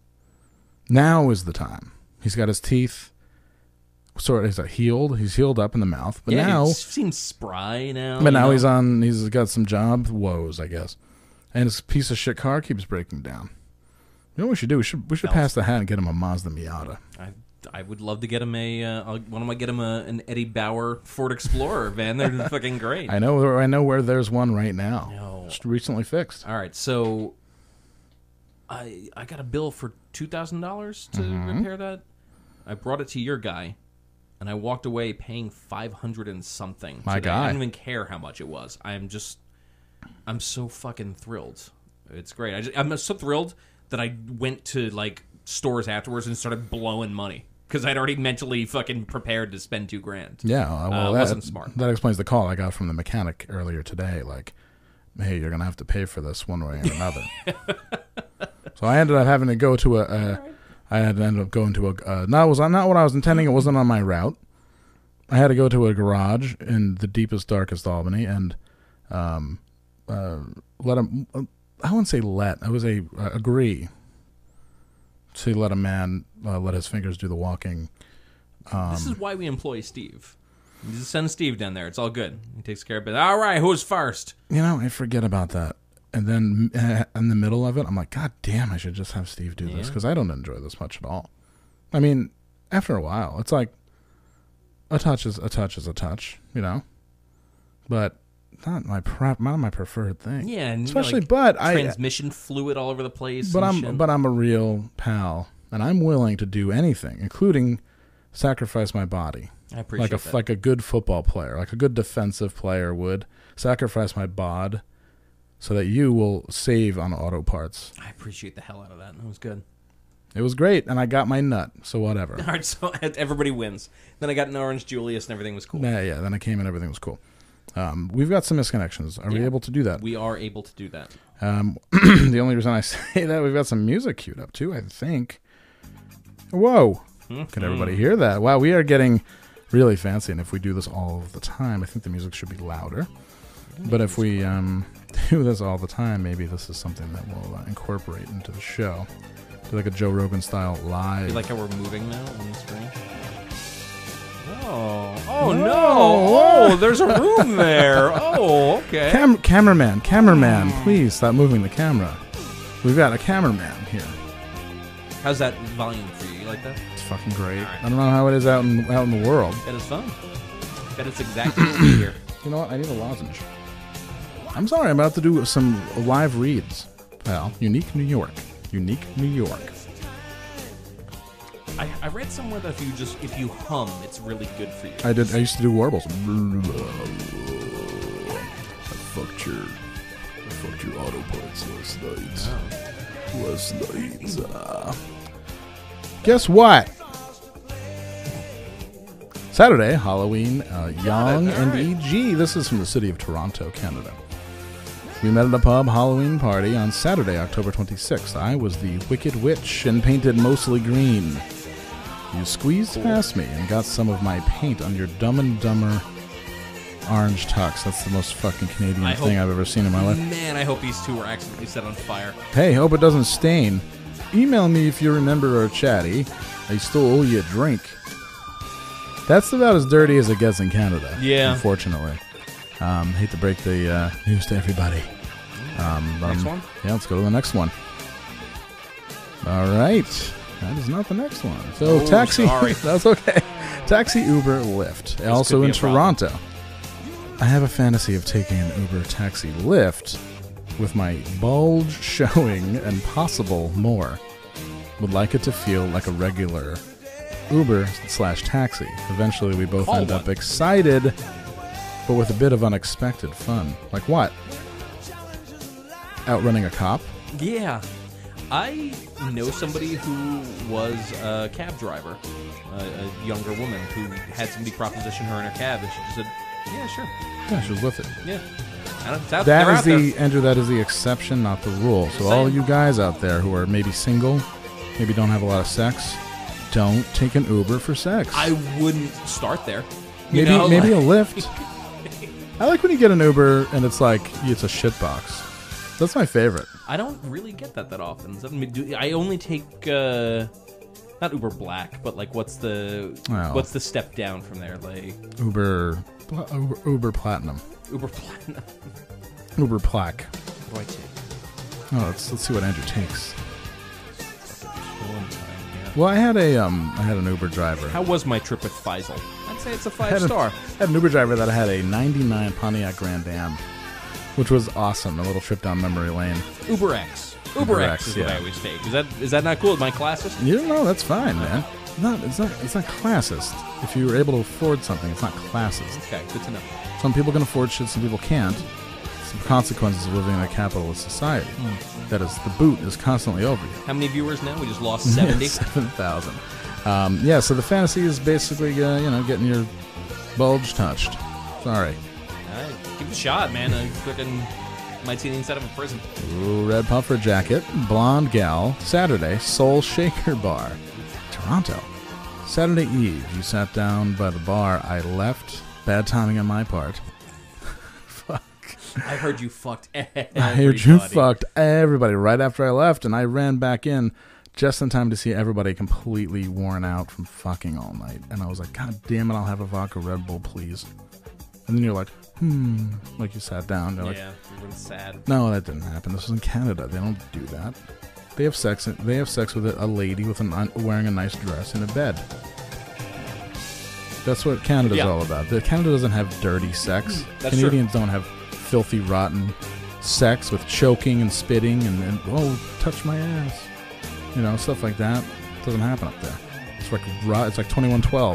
Now is the time. He's got his teeth sort of he's like healed. He's healed up in the mouth, but yeah, now, he seems spry now. but you now know? he's on. He's got some job woes, I guess, and his piece of shit car keeps breaking down. You know what we should do? We should we should Belts. pass the hat and get him a Mazda Miata. I I would love to get him a. Uh, I'll, why don't I get him a, an Eddie Bauer Ford Explorer van? They're fucking great. I know. I know where there's one right now. No. Just recently fixed. All right, so I I got a bill for two thousand dollars to Mm-hmm. repair that. I brought it to your guy, and I walked away paying five hundred and something. My today. guy. I don't even care how much it was. I'm just, I'm so fucking thrilled. It's great. I just, I'm so thrilled that I went to like stores afterwards and started blowing money because I'd already mentally fucking prepared to spend two grand. Yeah, uh, well, Uh, that wasn't smart. That explains the call I got from the mechanic earlier today. Like, hey, you're gonna have to pay for this one way or another. So I ended up having to go to a. a I had to end up going to a. Uh, no, it was not what I was intending. It wasn't on my route. I had to go to a garage in the deepest, darkest Albany, and um, uh, let him. Uh, I wouldn't say let. I would say uh, agree to let a man uh, let his fingers do the walking. This is why we employ Steve. You just send Steve down there. It's all good. He takes care of it. All right, who's first? You know, I forget about that. And then uh, in the middle of it, I'm like, God damn, I should just have Steve do this Yeah. because I don't enjoy this much at all. I mean, after a while, it's like a touch is a touch is a touch, you know, but not my prep, not my preferred thing. Yeah, and you know, especially, like, but I, transmission fluid all over the place. but and I'm, shit. but I'm a real pal, and I'm willing to do anything, including sacrifice my body. I appreciate like a that. like a good football player, like a good defensive player would sacrifice my bod so that you will save on auto parts. I appreciate the hell out of that. That was good. It was great, and I got my nut, so whatever. All right, so everybody wins. Then I got an Orange Julius, and everything was cool. Yeah, yeah. Then I came and everything was cool. Um, we've got some misconnections. Are we Yeah. able to do that? We are able to do that. Um, the only reason I say that, we've got some music queued up too, I think. Whoa. Can everybody hear that? Wow, we are getting really fancy, and if we do this all of the time, I think the music should be louder. But if we um, do this all the time, maybe this is something that we'll uh, incorporate into the show. Do like a Joe Rogan style live. You like how we're moving now on the screen? Oh, oh No. no! Oh, there's a room there. Oh, okay. Cam- cameraman, cameraman, please stop moving the camera. We've got a cameraman here. How's that volume for you? You like that? It's fucking great. All right. I don't know how it is out in out in the world. That is fun. That is exactly what we hear. You know what? I need a lozenge. I'm sorry, I'm about to do some live reads, pal. Unique New York. Unique New York. I, I read somewhere that if you just if you hum, it's really good for you. I did. I used to do warbles. I fucked your, I fucked your auto parts last night. Last night. Uh, guess what? Saturday, Halloween, uh, Young it, all and right. E G. This is from the city of Toronto, Canada. We met at a pub Halloween party on Saturday, October twenty-sixth. I was the Wicked Witch and painted mostly green. You squeezed past me and got some of my paint on your Dumb and Dumber orange tux. That's the most fucking Canadian I thing hope- I've ever seen in my life. Man, I hope these two were accidentally set on fire. Hey, hope it doesn't stain. Email me if you remember our chatty. I still owe you a drink. That's about as dirty as it gets in Canada. Yeah. Unfortunately. Um, hate to break the uh, news to everybody. Um, Next um, one? Yeah, let's go to the next one. All right. That is not the next one. So, Oh, taxi. sorry. That's okay. Taxi, Uber, Lyft. Also could be in a problem. Toronto. I have a fantasy of taking an Uber, taxi, Lyft with my bulge showing and possible more. Would like it to feel like a regular Uber slash taxi. Eventually, we both Call end one. up excited, but with a bit of unexpected fun. Like what? Outrunning a cop? Yeah. I know somebody who was a cab driver, a, a younger woman who had somebody proposition her in her cab, and she just said, "Yeah, sure, Yeah, she was with it. yeah." I don't, it's out, That they're is out the there. Andrew. That is the exception, not the rule. So all saying. you guys out there who are maybe single, maybe don't have a lot of sex, don't take an Uber for sex. I wouldn't start there. You maybe know, maybe like- a Lyft. I like when you get an Uber and it's like it's a shitbox. That's my favorite. I don't really get that that often. Does that mean- do- I only take uh, not Uber Black, but like what's the Well. what's the step down from there? Like Uber, pl- Uber, Uber Platinum, Uber Platinum. Uber Plaque. What do I take? Oh, let's let's see what Andrew takes. Killing time here. Well, I had a um, I had an Uber driver. How was my trip with Faisal? I'd say it's a I five had, a, star. I had an Uber driver that had a ninety-nine Pontiac Grand Am, which was awesome. A little trip down memory lane. Uber X. Uber, Uber X, X, is what yeah. I always take. Is that is that not cool? Am I classist? You know, that's fine, man. Not it's not it's not classist. If you were able to afford something, it's not classist. Okay, good to know. Some people can afford shit, some people can't. Some consequences of living in a capitalist society. That is, the boot is constantly over you. How many viewers now? We just lost seventy. Seven thousand. Um, yeah, so the fantasy is basically, uh, you know, getting your bulge touched. Sorry. All right, give it a shot, man. I fucking might see the inside of a prison. Ooh, red puffer jacket, blonde gal, Saturday, Soul Shaker Bar, Toronto. Saturday Eve, you sat down by the bar. I left. Bad timing on my part. Fuck. I heard you fucked everybody. I heard you fucked everybody right after I left, and I ran back in just in time to see everybody completely worn out from fucking all night. And I was like, God damn it, I'll have a vodka Red Bull, please. And then you're like, hmm, like you sat down. You're like, Yeah, you're really sad. no, that didn't happen. This was in Canada. They don't do that. They have sex. They have sex with a lady with an un, wearing a nice dress in a bed. That's what Canada's Yeah. all about. The, Canada doesn't have dirty sex. That's Canadians don't have filthy, rotten sex with choking and spitting and, and oh, touch my ass, you know, stuff like that. Doesn't happen up there. It's like ro- it's like twenty-one twelve.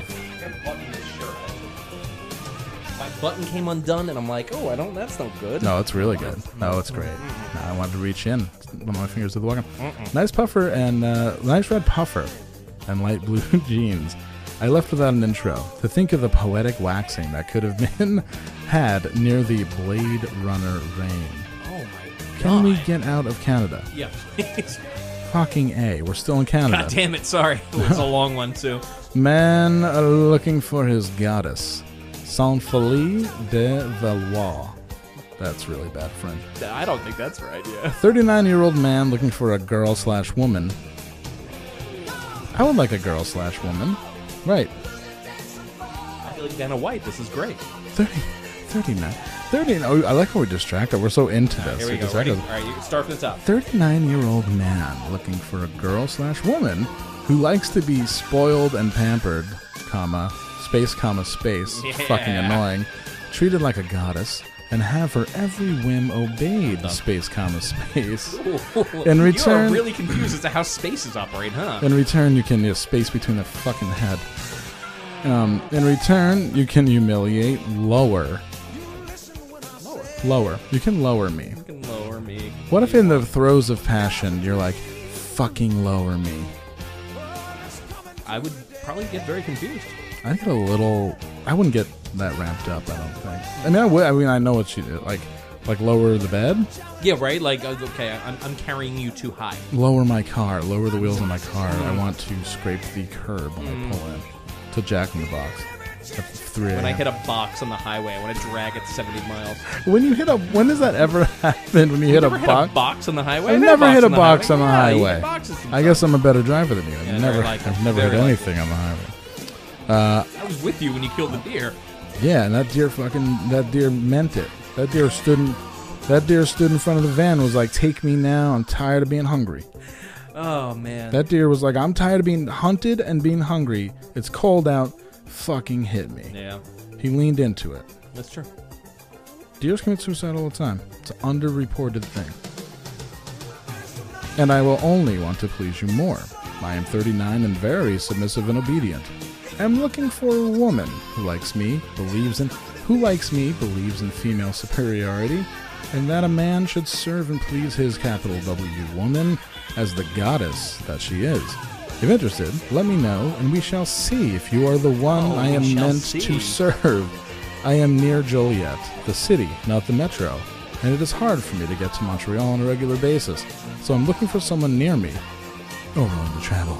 My button came undone, and I'm like, oh, I don't. That's no good. No, it's really good. No, it's great. No, I wanted to reach in. One of my fingers to the walking. Nice puffer and uh, nice red puffer and light blue jeans. I left without an intro. To think of the poetic waxing that could have been had near the Blade Runner rain. Oh my god. Can we get out of Canada? Yeah, please. Fucking A. We're still in Canada. God damn it, sorry. It was a long one, too. Man looking for his goddess. Saint-Folie de Valois. That's really bad French. I don't think that's right, yeah. thirty-nine-year-old man looking for a girl slash woman. I would like a girl slash woman. Right. I feel like Vanna White. This is great. thirty, thirty-nine. thirty, oh, I like how we're distracted. We're so into this. Here we We're go. Ready? distracted. All right, you can start from the top. thirty-nine-year-old man looking for a girl slash woman who likes to be spoiled and pampered, comma, space, comma, space, Yeah. fucking annoying, treated like a goddess, and have her every whim obeyed, space, comma, space. In You return- are really confused as to how spaces operate, huh? In return, you can uh, space between the fucking head. Um, in return, you can humiliate, lower. Lower. Lower. You can lower me. You can lower me. What if in the throes of passion, you're like, fucking lower me? I would probably get very confused. I get a little. I wouldn't get that ramped up. I don't think. I mean, I would. I mean, I know what she did. Like, like lower the bed, Yeah, right? Like, uh, okay, I'm, I'm carrying you too high. lower my car, lower the wheels on my car. I want to scrape the curb when I pull in to Jack in the Box at three a.m. When I hit a box on the highway, I want to drag it seventy miles. When you hit a. When does that ever happen? When you hit a Never hit box? a box on the highway? I've I've never hit a the box on the Yeah, you highway. hit boxes I guess I'm a better driver than you. I've Yeah, never. very likely. I've never Very hit likely. anything on the highway. I was with you when you killed the deer. Yeah, and that deer fucking that deer meant it. That deer stood in that deer stood in front of the van and was like, "Take me now. I'm tired of being hungry." Oh, man. That deer was like, "I'm tired of being hunted and being hungry. It's cold out. Fucking hit me." Yeah, He leaned into it. that's true. Deers commit suicide all the time. It's an underreported thing. And I will only want to please you more. I am thirty-nine and very submissive and obedient. I'm looking for a woman who likes me, believes in who likes me, believes in female superiority, and that a man should serve and please his capital W woman as the goddess that she is. If interested, let me know, and we shall see if you are the one Oh, I we am shall meant see. to serve. I am near Joliet, the city, not the metro, and it is hard for me to get to Montreal on a regular basis, so I'm looking for someone near me or willing to travel.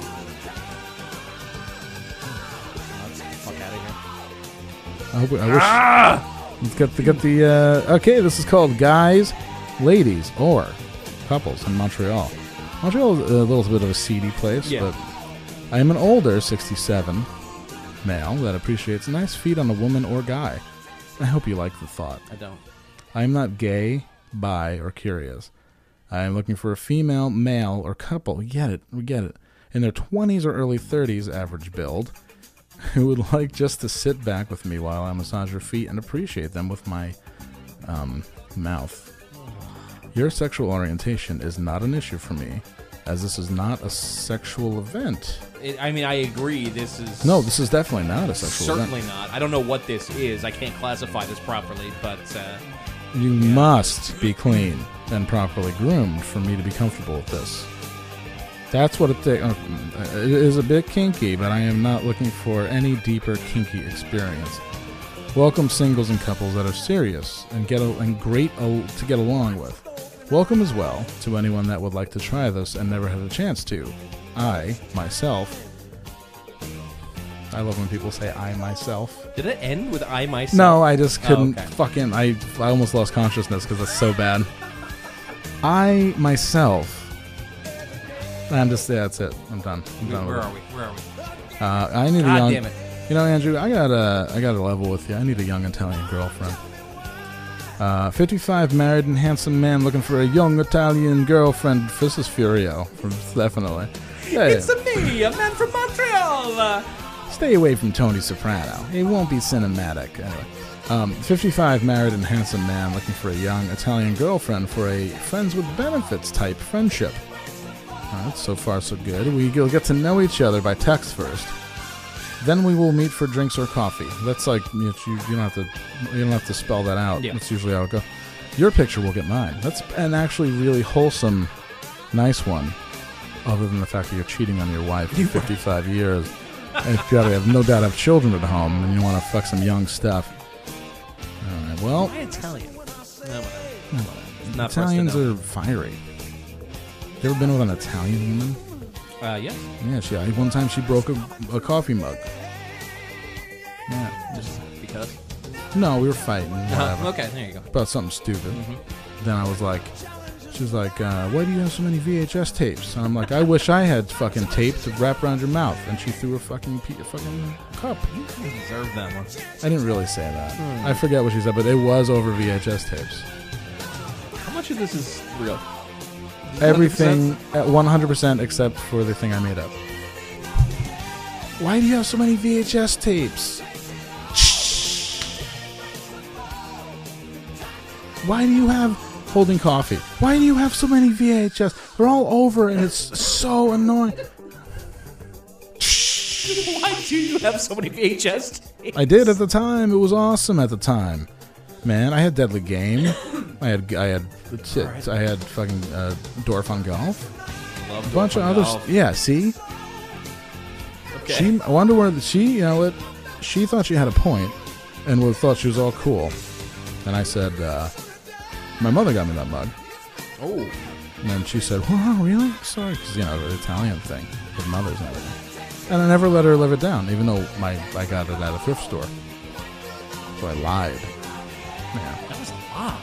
Fuck out of here. I, hope, I wish. Ah! Let's get the get the. Uh, okay, this is called Guys, Ladies, or Couples in Montreal. Montreal is a little bit of a seedy place, Yeah. but I am an older sixty-seven male that appreciates nice feet on a woman or guy. I hope you like the thought. I don't. I am not gay, bi, or curious. I am looking for a female, male, or couple. We get it. We get it. In their twenties or early thirties, average build, who would like just to sit back with me while I massage her feet and appreciate them with my um, mouth. Your sexual orientation is not an issue for me, as this is not a sexual event. It, I mean, I agree. This is No, this is definitely not a sexual certainly event. not. I don't know what this is. I can't classify this properly, but uh, You must be clean and properly groomed for me to be comfortable with this. That's what it takes. Uh, it is a bit kinky, but I am not looking for any deeper kinky experience. Welcome singles and couples that are serious and get a, and great a, to get along with. Welcome as well to anyone that would like to try this and never had a chance to. I, myself, I love when people say I, myself. did it end with I myself? No, I just Oh, couldn't okay. fucking. I I almost lost consciousness because it's so bad. I myself. I'm just. Yeah, that's it. I'm done. I'm done Where with are it. we? Where are we? Uh, I need God a young. damn it. You know, Andrew, I got a. I got a level with you. I need a young Italian girlfriend. Uh, fifty-five, married and handsome man looking for a young Italian girlfriend. This is Furio, from definitely. Yeah, It's a me, a man from Montreal. Uh, Stay away from Tony Soprano. It won't be cinematic. Anyway, um, fifty-five, married and handsome man looking for a young Italian girlfriend for a friends with benefits type friendship. All right, so far so good. We'll get to know each other by text first. Then we will meet for drinks or coffee. That's like you, you, you don't have to you don't have to spell that out. Yeah. That's usually how it goes. Your picture will get mine. That's an actually really wholesome, nice one. Other than the fact that you're cheating on your wife for fifty-five years. if you have no doubt have children at home and you want to fuck some young stuff. All right, well, Why Italian? No, whatever. Not Italians for us to know. are fiery. You ever been with an Italian woman? Uh, yes. Yeah, she. I, one time she broke a, a coffee mug. Yeah. Just because. No, we were fighting. Whatever. Uh-huh. Okay, there you go. About something stupid. Mm-hmm. Then I was like, she was like, uh, why do you have so many V H S tapes? And I'm like, I wish I had fucking tape to wrap around your mouth. And she threw a fucking pe- a fucking cup. You deserve that one. I didn't really say that. Hmm. I forget what she said, but it was over V H S tapes. How much of this is real? Everything at one hundred percent except for the thing I made up. Why do you have so many V H S tapes? Why do you have holding coffee? Why do you have so many V H S? They're all over and it's so annoying. Why do you have so many V H S tapes? I did at the time. It was awesome at the time. Man, I had Deadly Game. I had I had shit, I had fucking uh, Dorf on Golf. Love A bunch of Dorf on other Golf. st- yeah, see? Okay. She, I wonder where the, she, you know what? She thought she had a point, and would thought she was all cool. And I said, uh, my mother got me that mug. Oh. And then she said, "Wow, really? Sorry," because you know the Italian thing with mothers and everything. And I never let her live it down, even though my I got it at a thrift store. So I lied. Yeah. That was a lot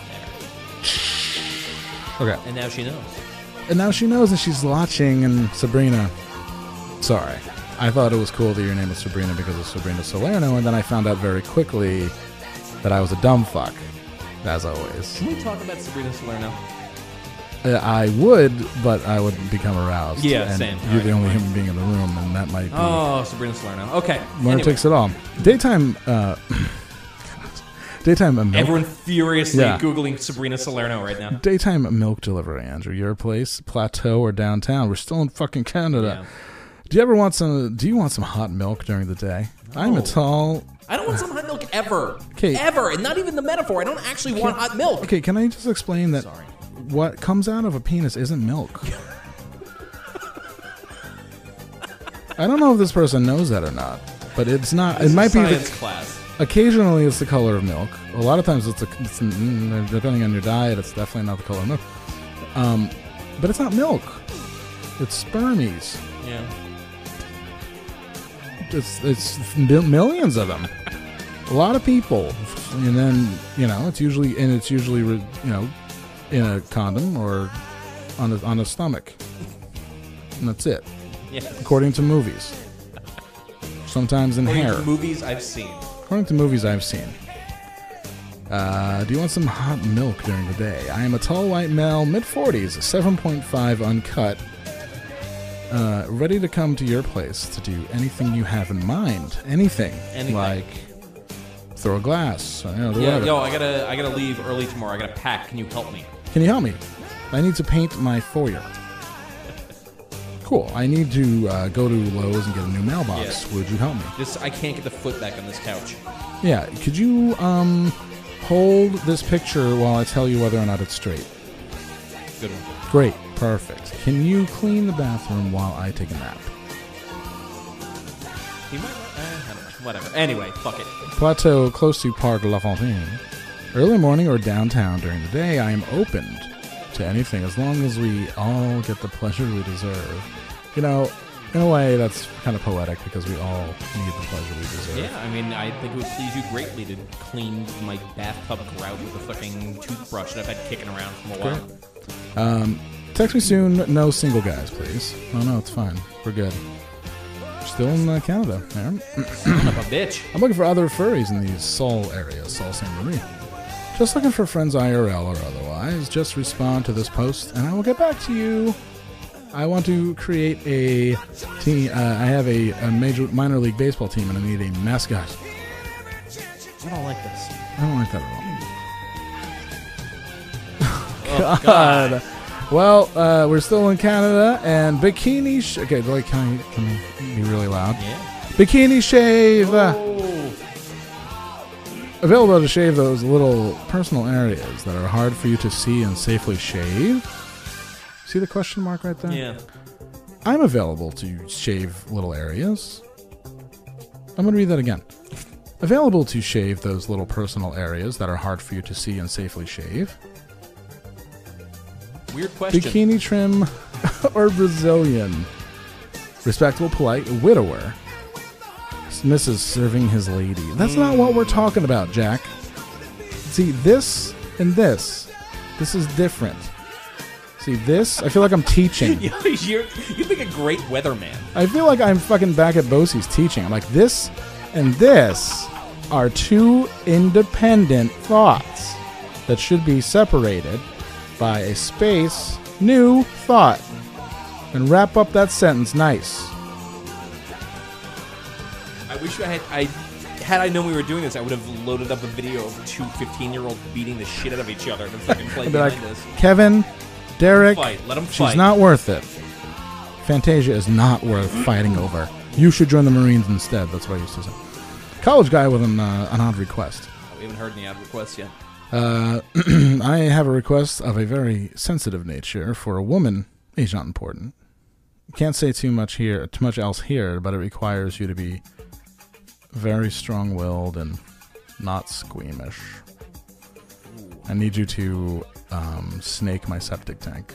there. Okay. And now she knows. And now she knows, and she's watching. And Sabrina, sorry, I thought it was cool that your name was Sabrina because of Sabrina Salerno, and then I found out very quickly that I was a dumb fuck, as always. Can we talk about Sabrina Salerno? Uh, I would, but I would become aroused. Yeah, and same. You're Alright, the only fine. human being in the room, and that might be Oh, Sabrina Salerno. Okay. where Anyway, it takes it all. Daytime, uh, daytime milk. everyone furiously Yeah. Googling Sabrina Salerno right now. Daytime milk delivery, Andrew. Your place, Plateau or downtown? We're still in fucking Canada. Yeah. Do you ever want some? Do you want some hot milk during the day? I'm a No. tall. I don't want some hot milk ever. Okay. Ever. And not even the metaphor. I don't actually want hot milk. Okay, can I just explain that? Sorry. What comes out of a penis isn't milk. I don't know if this person knows that or not, but it's not. This it might is be. science The, class. occasionally, it's the color of milk. A lot of times, it's, a, it's mm, depending on your diet. It's definitely not the color of milk. Um, but it's not milk. It's spermies. Yeah. It's it's mil- millions of them. A lot of people, and then you know it's usually and it's usually you know in a condom or on a, on a stomach, and that's it. Yeah. According to movies, sometimes in According hair. to movies I've seen. According to movies I've seen. Uh, do you want some hot milk during the day? I am a tall white male, mid forties, seven point five uncut. Uh, ready to come to your place to do anything you have in mind. Anything. Anything. Like throw a glass. You know, Yeah, whatever. yo, I gotta, I gotta leave early tomorrow. I gotta pack. Can you help me? Can you help me? I need to paint my foyer. Cool. I need to uh, go to Lowe's and get a new mailbox. Yeah. Would you help me? Just, I can't get the foot back on this couch. Yeah. Could you um, hold this picture while I tell you whether or not it's straight? Good one. Great. Perfect. Can you clean the bathroom while I take a nap? He might. Uh, I don't know. Whatever. Anyway, fuck it. Plateau, close to Parc La Fontaine. Early morning or downtown during the day, I am opened to anything as long as we all get the pleasure we deserve. You know, in a way, that's kind of poetic because we all need the pleasure we deserve. Yeah, I mean, I think it would please you greatly to clean my bathtub grout with a fucking toothbrush that I've had kicking around for a while. Um, text me soon. No single guys, please. Oh, no, it's fine. We're good. Still in uh, Canada, Aaron. Son of a bitch. I'm looking for other furries in these Seoul areas, Seoul Saint Marie. Just looking for friends I R L or otherwise. Just respond to this post, and I will get back to you. I want to create a team. Uh, I have a, a major minor league baseball team, and I need a mascot. I don't like this. I don't like that at all. Oh, God. Well, uh, we're still in Canada, and bikini. Sh- okay, like, can I, can I be really loud? Yeah. Bikini shave. Uh, Oh. Available to shave those little personal areas that are hard for you to see and safely shave. See the question mark right there? Yeah. I'm available to shave little areas. I'm going to read that again. Available to shave those little personal areas that are hard for you to see and safely shave. Weird question. Bikini trim or Brazilian. Respectable, polite widower. Missus serving his lady. That's not what we're talking about, Jack. See, this and this. This is different. See, this, I feel like I'm teaching. You're, you make a great weatherman. I feel like I'm fucking back at Bosie's teaching. I'm like, this and this are two independent thoughts that should be separated by a space, new thought. And wrap up that sentence nice. I wish I had, I, had I known we were doing this, I would have loaded up a video of two fifteen-year-olds beating the shit out of each other and fucking play I'd be behind like, us. Kevin, Derek, Fight. Let 'em she's fight. not worth it. Fantasia is not worth fighting over. You should join the Marines instead. That's what I used to say. College guy with an, uh, an odd request. We haven't heard any odd requests yet. Uh, I have a request of a very sensitive nature for a woman. He's not important. Can't say too much here, too much else here, but it requires you to be very strong-willed and not squeamish. I need you to um, snake my septic tank.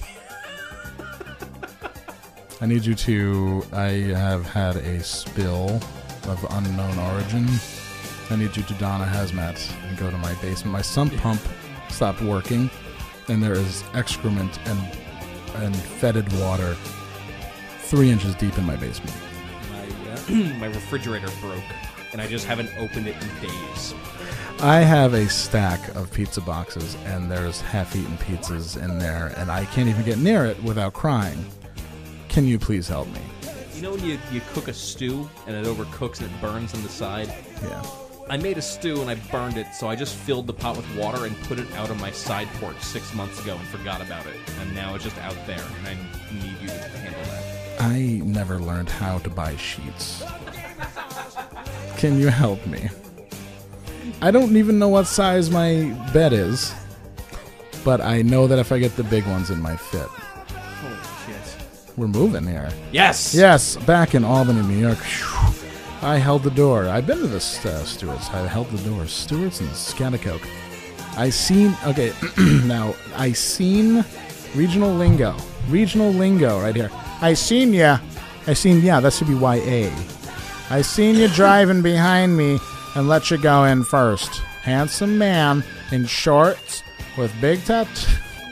I need you to... I have had a spill of unknown origin. I need you to don a hazmat and go to my basement. My sump pump stopped working, and there is excrement and and fetid water three inches deep in my basement. My, uh, my refrigerator broke, and I just haven't opened it in days. I have a stack of pizza boxes, and there's half-eaten pizzas in there, and I can't even get near it without crying. Can you please help me? You know when you, you cook a stew, and it overcooks and it burns on the side? Yeah. I made a stew, and I burned it, so I just filled the pot with water and put it out on my side porch six months ago and forgot about it. And now it's just out there, and I need you to handle that. I never learned how to buy sheets. Can you help me? I don't even know what size my bed is, but I know that if I get the big ones, it might fit. Holy shit. We're moving here. Yes! Yes, back in Albany, New York. Whew. I held the door. I've been to the uh, Stewart's. I held the door. Stewart's and Schaghticoke. I seen... Okay, now, I seen regional lingo. Regional lingo right here. I seen ya. I seen... Yeah, that should be Y A. I seen you driving behind me and let you go in first. Handsome man in shorts with big tattoos.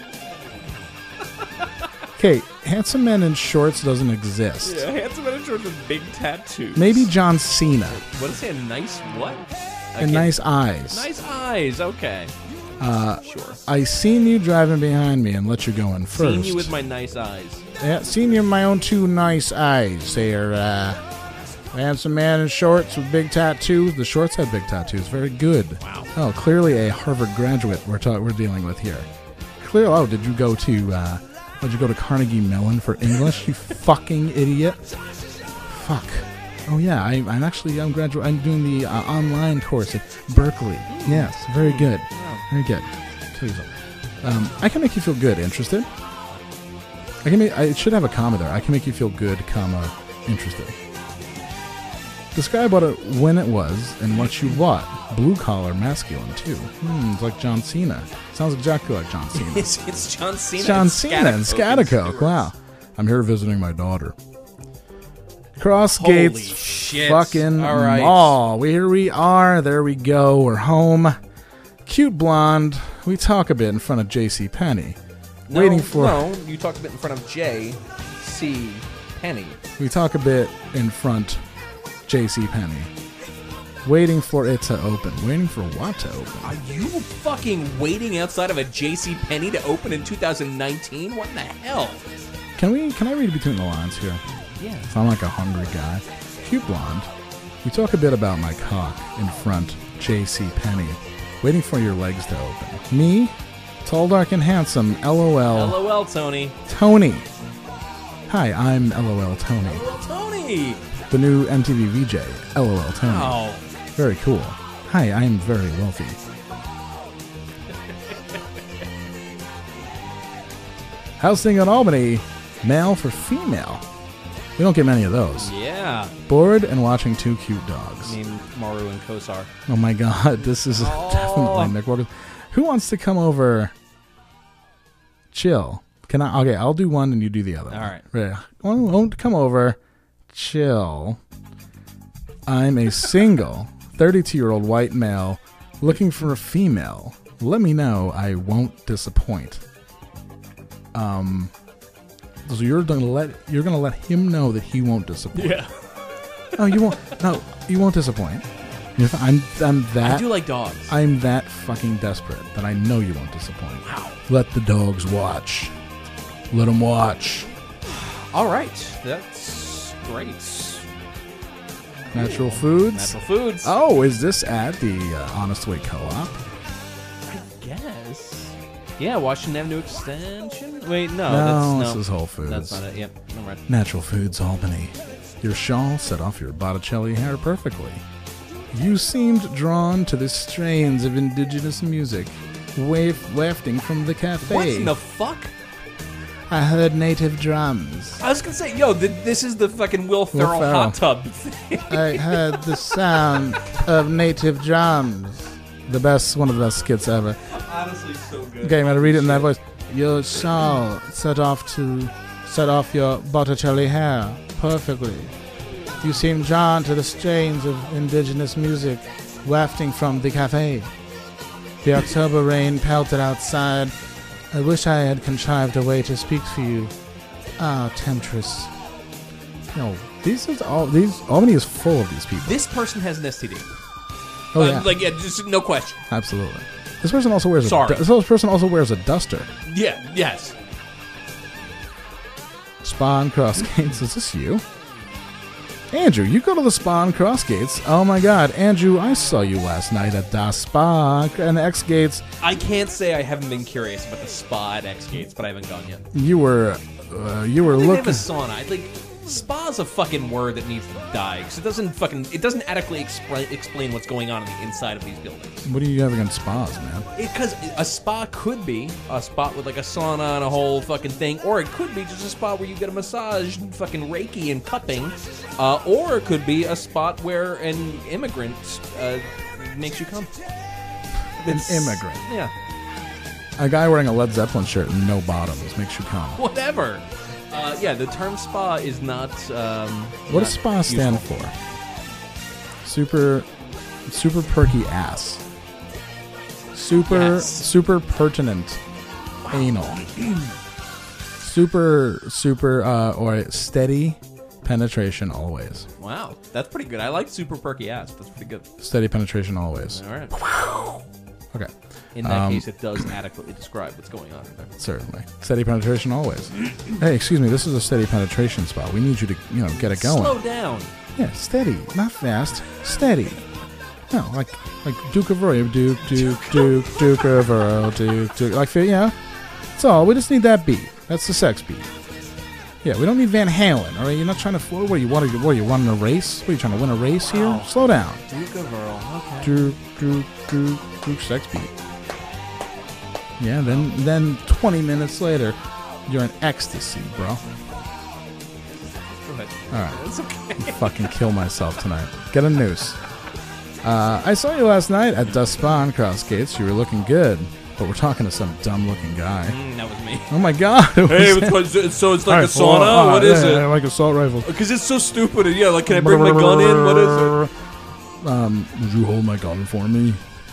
Okay, handsome men in shorts doesn't exist. Yeah, handsome men in shorts with big tattoos. Maybe John Cena. What is he, a nice what? I And can't- nice eyes. Nice eyes, okay. Uh, Sure. I seen you driving behind me and let you go in first. Seen you with my nice eyes. Yeah, seen you with my own two nice eyes there. Uh, handsome man in shorts with big tattoos. The shorts had big tattoos. Very good. Wow. Oh, clearly a Harvard graduate we're ta- we're dealing with here. Clear. Oh, did you go to uh, did you go to Carnegie Mellon for English? You fucking idiot. Fuck. Oh yeah, I, I'm actually I'm graduate. I'm doing the uh, online course at Berkeley. Yes, very good. Very good. Please. Um, I can make you feel good. Interested? I can make. I should have a comma there. I can make you feel good, comma, interested. Describe what it, when it was, and what you what. Blue collar, masculine too. Hmm, it's like John Cena. Sounds exactly like John Cena. It's, it's John Cena. John and Cena and Schaghticoke Schaghticoke. Wow. I'm here visiting my daughter. Cross Holy Gates shit. fucking All right. mall. Here we are. There we go. We're home. Cute blonde. We talk a bit in front of J C Penney. No, Waiting for No, you talked a bit in front of J C Penny. We talk a bit in front J C Penney. Waiting for it to open. Waiting for what to open? Are you fucking waiting outside of a J C Penney to open in two thousand nineteen? What in the hell? Can we can I read between the lines here? Yeah. I'm like a hungry guy. Cute blonde. We talk a bit about my cock in front J C Penney. Waiting for your legs to open. Me? Tall, dark, and handsome. LOL. LOL, Tony. Tony. Hi, I'm LOL Tony. LOL, Tony. The new M T V V J. LOL Tony. Oh. Very cool. Hi, I am very wealthy. House thing in Albany. Male for female. We don't get many of those. Yeah. Bored and watching two cute dogs. Named Maru and Kosar. Oh my god, this is Oh. definitely Nick Wilkins. Who wants to come over? Chill. Can I? Okay, I'll do one and you do the other. All one. right. Yeah. Won't won't come over. Chill. I'm a single, thirty-two-year-old white male looking for a female. Let me know. I won't disappoint. Um. So you're gonna let you're gonna let him know that he won't disappoint. Yeah. No, you won't. No, you won't disappoint. You're, I'm I'm that. I do like dogs. I'm that fucking desperate that I know you won't disappoint. Wow. Let the dogs watch. Let them watch. All right. That's great. Natural Foods. Natural Foods. Oh, is this at the uh, Honest Way Co-op? I guess. Yeah, Washington Avenue Extension. Wait, no. No, that's, this no, is Whole Foods. That's not it. Yep. No, right. Natural Foods Albany. Your shawl set off your Botticelli hair perfectly. You seemed drawn to the strains of indigenous music, waf- wafting from the cafe. What in the fuck? I heard native drums. I was gonna say, yo, th- this is the fucking Will Ferrell, Ferrell. hot tub thing. I heard the sound of native drums. The best, one of the best skits ever. Honestly, so good. Okay, I'm gonna read it in that voice. Your shawl set off to set off your Botticelli hair perfectly. You seem drawn to the strains of indigenous music wafting from the cafe. The October rain pelted outside. I wish I had contrived a way to speak for you. Ah, temptress. No, these is all these. Albany is full of these people. This person has an S T D. Oh Uh, yeah, Like, yeah, just no question. absolutely. This person also wears. Sorry. A, du- this person also wears a duster. Yeah. Yes. Spawn Crossgates. Is this you? Andrew, you go to the Spawn Crossgates. Oh my god, Andrew, I saw you last night at the Spa and the X Gates. I can't say I haven't been curious about the spa at X Gates, but I haven't gone yet. You were, uh, you were I think they have looking. a sauna. I like spa's a fucking word that needs to die because it doesn't fucking it doesn't adequately expl- explain what's going on in the inside of these buildings. What do you have against spas, man? Because a spa could be a spot with like a sauna and a whole fucking thing, or it could be just a spot where you get a massage, and fucking Reiki and cupping, uh, or it could be a spot where an immigrant uh, makes you come. An immigrant. Yeah. A guy wearing a Led Zeppelin shirt and no bottoms makes you come. Whatever. Uh, yeah, the term spa is not. Um, What not does spa stand useful. for? Super, super perky ass. Super, Yes. super pertinent anal. super, super, uh, or steady penetration always. Wow, that's pretty good. I like super perky ass. That's pretty good. Steady penetration always. All right. Okay, In that Um, case, it does adequately describe what's going on there. certainly. Steady penetration always. Hey, excuse me, this is a steady penetration spot. We need you to, you know, get it going. Slow down. Yeah, steady, not fast. Steady. No, like like Duke of Earl, Duke, Duke, Duke, Duke of Earl, Duke, Duke. Like, yeah, that's all. We just need that beat. That's the sex beat. Yeah, we don't need Van Halen. All right, you're not trying to. What are you? What are you? What are you running a race? What are you trying to win a race here? Wow. Slow down. Duke of Earl. Okay. Duke, Duke, Duke, Duke, sex beat. Yeah, then then twenty minutes later, you're in ecstasy, bro. Go ahead. All right. It's okay. Fucking kill myself tonight. Get a noose. Uh, I saw you last night at the Spa on Crossgates. You were looking good, but we're talking to some dumb-looking guy. Mm, that was me. Oh my god! It Hey, was it's, it's, so it's All like right, a sauna? well, uh, what is yeah, it? yeah, like assault rifle. Because it's so stupid. Yeah, like, can I bring my gun in? What is it? Um, would you hold my gun for me?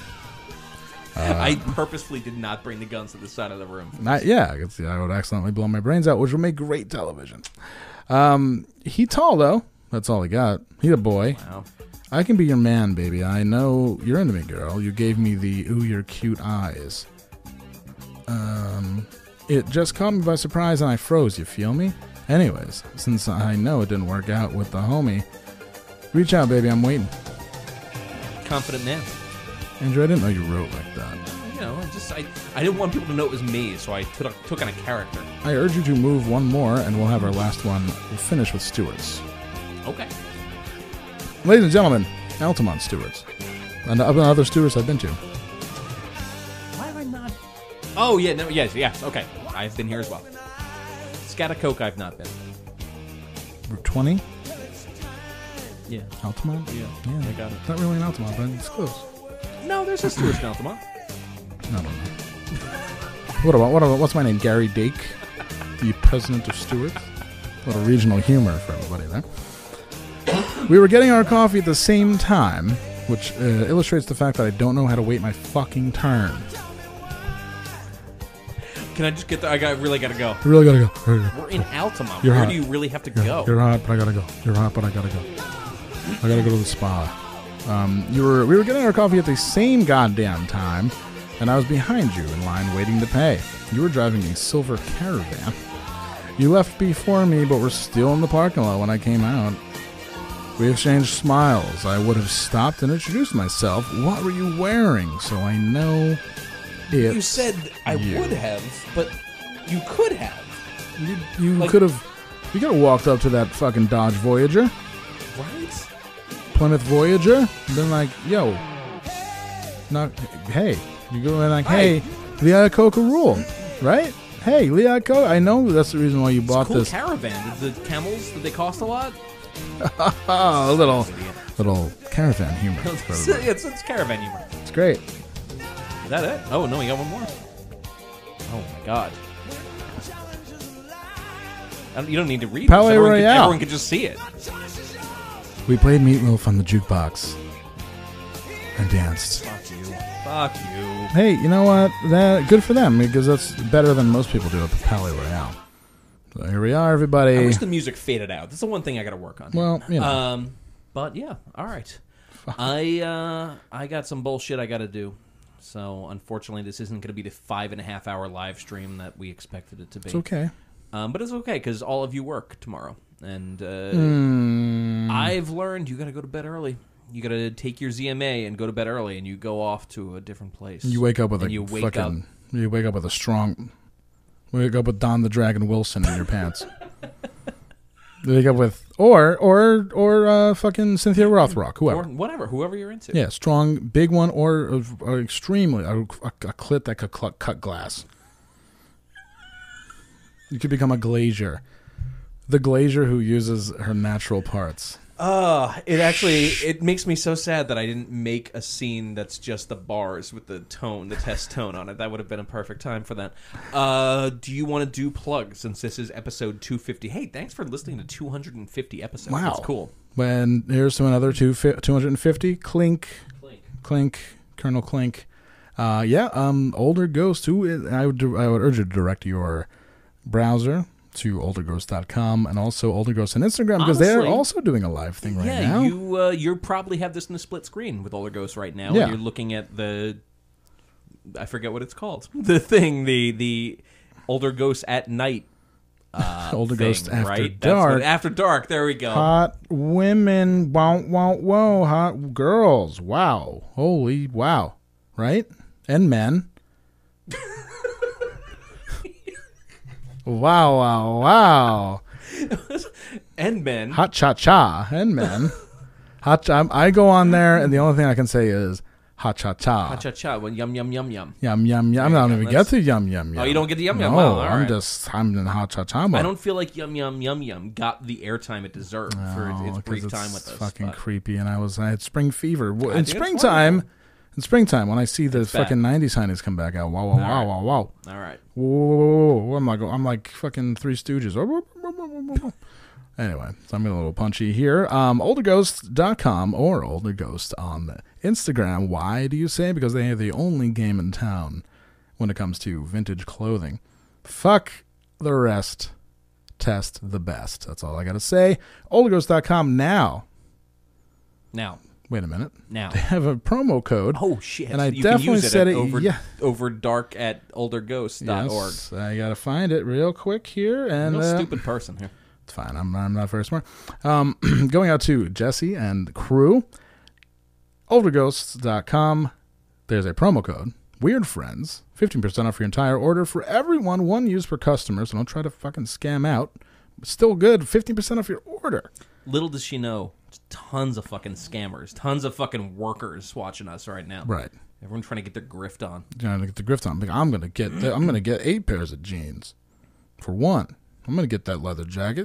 I purposefully did not bring the guns to the side of the room. Not, yeah, I could see I would accidentally blow my brains out, which would make great television. Um, he tall though. That's all he got. He's a boy. Wow. I can be your man, baby. I know you're into me, girl. You gave me the ooh, your cute eyes. Um, it just caught me by surprise and I froze. You feel me? Anyways, since I know it didn't work out with the homie, reach out, baby. I'm waiting. Confident man. Andrew, I didn't know you wrote like that. You know, I just I, I didn't want people to know it was me, so I took, took on a character. I urge you to move one more, and we'll have our last one. We'll finish with Stewart's. Okay. Ladies and gentlemen, Altamont Stewart's. And the other Stewart's I've been to. Why have I not? Oh, yeah, no, yes, yes, okay. I've been here as well. Scatacoke, I've not been. Route twenty? Yeah. Altamont? Yeah. Yeah. I got it. It's not really an Altamont, but it's close. No, there's a Stewart in Altamont. I don't know. What about, what about, what's my name? Gary Dake? The president of Stewart? A little regional humor for everybody there. We were getting our coffee at the same time, which uh, illustrates the fact that I don't know how to wait my fucking turn. Can I just get there? I got really got to go. I really gotta go. I gotta go. We're in Altamont. You're Where hot. do you really have to You're, go? you're hot, but I gotta go. You're hot, but I gotta go. I gotta go to the spa. Um, you were we were getting our coffee at the same goddamn time, and I was behind you in line waiting to pay. You were driving a silver Caravan. You left before me, but were still in the parking lot when I came out. We exchanged smiles. I would have stopped and introduced myself. What were you wearing? So I know it's You said I you. would have, but you could have. You, you Like- could have you could have walked up to that fucking Dodge Voyager. Right? Plymouth Voyager, been like, yo, not, hey, you go in like, hey, Liacoca rule, right? Hey, Liacoca, I know that's the reason why you bought Cool this. caravan. Did the camels, did they cost a lot? Oh, a little, little caravan humor. for it's, everybody. it's, it's caravan humor. It's great. Is that it? Oh, no, we got one more. Oh, my God. I don't, you don't need to read Palais this. Everyone can, Royale. everyone can just see it. We played Meatloaf on the jukebox and danced. Fuck you. Fuck you. Hey, you know what? That good for them because that's better than most people do at the Palais Royale. So here we are, everybody. I wish the music faded out. That's the one thing I got to work on. Well, you know. Um, but yeah, all right. I uh, I got some bullshit I got to do. So unfortunately, this isn't going to be the five and a half hour live stream that we expected it to be. It's okay. Um, but it's okay because all of you work tomorrow, and uh, Mm. I've learned you got to go to bed early. You got to take your Z M A and go to bed early, and you go off to a different place. You wake up with and a you wake fucking. up. You wake up with a strong. Wake up with Don the Dragon Wilson in your pants. You wake up with or or or uh, fucking Cynthia Rothrock, whoever. or whatever, whoever you're into. Yeah, strong, big one, or, or, or extremely a, a, a clit that could cl- cut glass. You could become a glazier, the glazier who uses her natural parts. Uh, it actually it makes me so sad that I didn't make a scene that's just the bars with the tone, the test tone on it. That would have been a perfect time for that. Uh, do you want to do plugs since this is episode two fifty? Hey, thanks for listening to two hundred fifty episodes. Wow, That's cool. When here's to another two two hundred fifty. Clink, Clink. Clink, Colonel Clink. Uh, yeah, um, Older Ghost. Who is, I would I would urge you to direct your browser to older ghost dot com and also Older Ghost on Instagram because they're Honestly, also doing a live thing right yeah, now. you uh, you probably have this in a split screen with Older Ghost right now. Yeah. And you're looking at the I forget what it's called. The thing, the the Older Ghost at night. Uh, Older thing, Ghost After right? That's Dark. what- after dark. There we go. Hot women, wow, wow, wow, hot girls, wow, holy wow, right? And men. Wow, wow, wow. And men. Hot cha cha and men. Hot cha- I go on there and the only thing I can say is hot cha cha. Cha cha. When yum yum yum yum. Yum yum yum. I'm There not you even go. get Let's- to yum yum yum. Oh, you don't get to yum yum? No, Wow, all I'm right. just I'm in hot cha cha mode. I don't feel like yum yum yum yum got the airtime it deserved for its, its Oh, 'cause brief it's time with us. fucking but- creepy, and I was I had spring fever W- I in think it's springtime. wonderful. In springtime, when I see the It's bad. fucking nineties honeys come back out, wow, wow, wow, right. wow, wow. All right. Whoa, whoa, whoa, whoa. I'm like, I'm like fucking Three Stooges. Anyway, so I'm getting a little punchy here. Um, older ghost dot com or Older Ghost on Instagram. Why do you say? Because they are the only game in town when it comes to vintage clothing. Fuck the rest. Test the best. That's all I got to say. older ghost dot com now. Now. Wait a minute. Now. They have a promo code. Oh shit! And I you definitely can use it said at it- over yeah. over dark at older ghost dot org. Yes, I got to find it real quick here. And Real uh, stupid person here. It's fine. I'm, I'm not very smart. Um, going out to Jesse and crew. older ghosts dot com. There's a promo code. Weird Friends. fifteen percent off your entire order for everyone. One use per customer. So don't try to fucking scam out. But still good. fifteen percent off your order. Little does she know, there's tons of fucking scammers, tons of fucking workers watching us right now. Right. Everyone trying to get their grift on. Trying to get the grift on. Like, I'm gonna get. I'm gonna get eight pairs of jeans for one. I'm gonna get that leather jacket.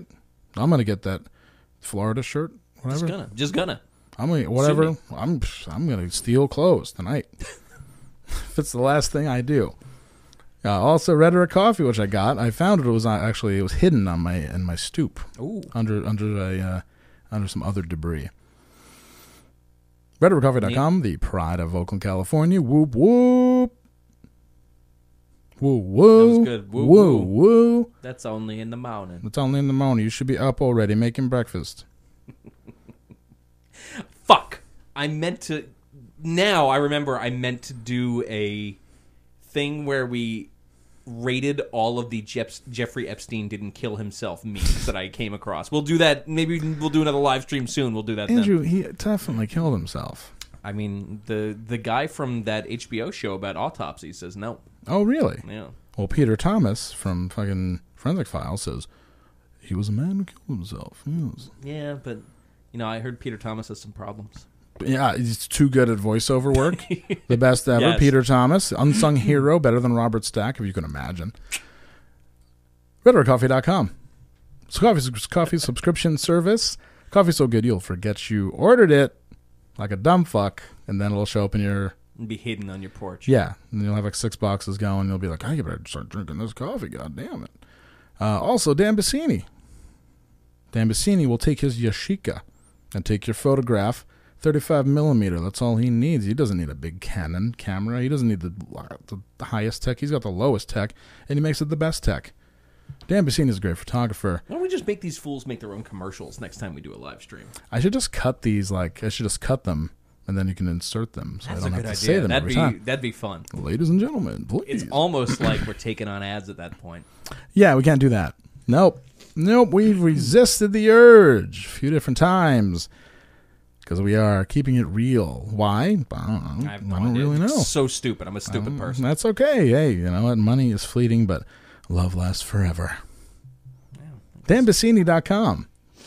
I'm gonna get that Florida shirt. Whatever. Just gonna. Just gonna. I'm gonna whatever. I'm I'm gonna steal clothes tonight. If it's the last thing I do. Uh, also, Rhetoric Coffee, which I got. I found it, it was uh, actually it was hidden on my in my stoop. Ooh. Under under a uh, under some other debris. Rhetoric Coffee dot com, the pride of Oakland, California. Whoop whoop. Woo woo. That was good. Woo, woo woo. woo. That's only in the morning. It's only in the morning. You should be up already making breakfast. Fuck. I meant to. Now I remember I meant to do a thing where we rated all of the Jeff- Jeffrey Epstein didn't kill himself memes that I came across. We'll do that. Maybe we'll do another live stream soon. We'll do that Andrew, then. he definitely killed himself. I mean, the the guy from that H B O show about autopsy says no. Oh, really? Yeah. Well, Peter Thomas from fucking Forensic Files says he was a man who killed himself. Yes. Yeah, but, you know, I heard Peter Thomas has some problems. Yeah, he's too good at voiceover work. The best ever. Yes. Peter Thomas, unsung hero, better than Robert Stack, if you can imagine. Rhetoric Coffee dot com. It's a coffee, coffee subscription service. Coffee so good you'll forget you ordered it like a dumb fuck, and then it'll show up in your... And be hidden on your porch. Yeah, and you'll have like six boxes going, and you'll be like, I better start drinking this coffee, god damn it. Uh, also, Dan Bassini. Dan Bassini will take his Yashica and take your photograph, thirty-five millimeter. That's all he needs. He doesn't need a big Canon camera. He doesn't need the, the highest tech. He's got the lowest tech, and he makes it the best tech. Dan Bassini is a great photographer. Why don't we just make these fools make their own commercials next time we do a live stream? I should just cut these, like, I should just cut them, and then you can insert them, so That's I don't a have good to idea. say them that'd every be time. that'd be fun. Ladies and gentlemen, please. It's almost like we're taking on ads at that point. Yeah, we can't do that. Nope. Nope, we've resisted the urge a few different times because we are keeping it real. Why? I don't know. I, have I no don't idea. really know. It's so stupid. I'm a stupid Um, person. That's okay. Hey, you know what? Money is fleeting, but love lasts forever. Dan Bassini dot com.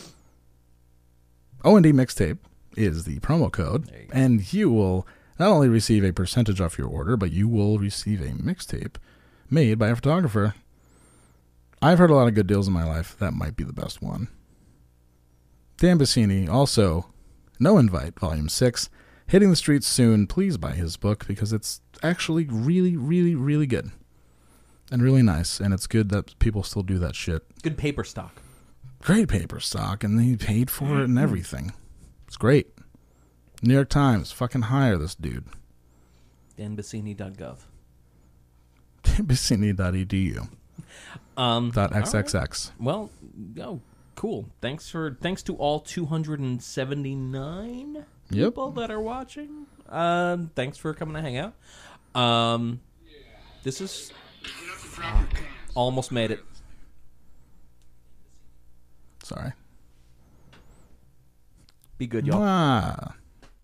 O and D Mixtape is the promo code, you and you will not only receive a percentage off your order, but you will receive a mixtape made by a photographer. I've heard a lot of good deals in my life. That might be the best one. Dan Bassini, also, No Invite, Volume six. Hitting the streets soon. Please buy his book because it's actually really, really, really good. And really nice. And it's good that people still do that shit. Good paper stock. Great paper stock, and he paid for it and everything. It's great. New York Times, fucking hire this dude. Dan Bassini dot gov. Dan Bassini dot E D U. Um, Dot all XXX. right. Well, oh, cool. Thanks for thanks to all two hundred seventy-nine Yep. people that are watching. Um, thanks for coming to hang out. Um, this is fuck, almost made it. Sorry. Be good, y'all. Ah.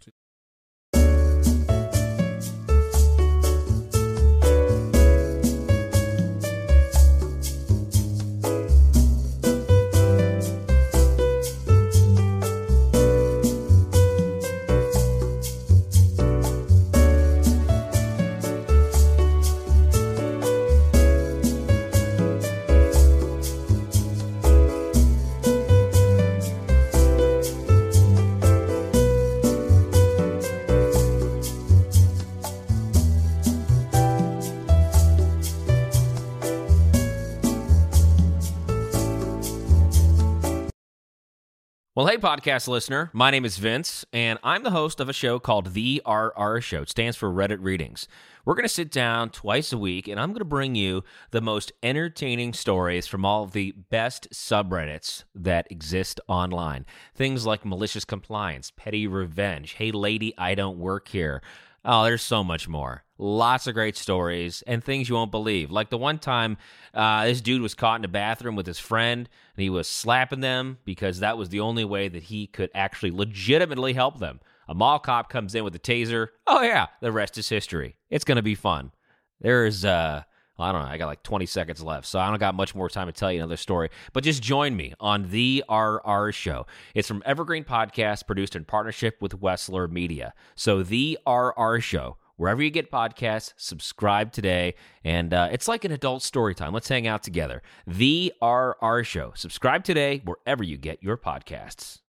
Well, hey, podcast listener. My name is Vince, and I'm the host of a show called The R R Show. It stands for Reddit Readings. We're going to sit down twice a week, and I'm going to bring you the most entertaining stories from all of the best subreddits that exist online. Things like malicious compliance, petty revenge, hey, lady, I don't work here. Oh, there's so much more. Lots of great stories and things you won't believe. Like the one time uh, this dude was caught in a bathroom with his friend, and he was slapping them because that was the only way that he could actually legitimately help them. A mall cop comes in with a taser. Oh, yeah, the rest is history. It's going to be fun. There's, uh, well, I don't know, I got like twenty seconds left, so I don't got much more time to tell you another story. But just join me on The R R Show. It's from Evergreen Podcast, produced in partnership with Wessler Media. So The R R Show, Wherever you get podcasts, subscribe today. And uh, it's like an adult story time. Let's hang out together. The R R Show. Subscribe today wherever you get your podcasts.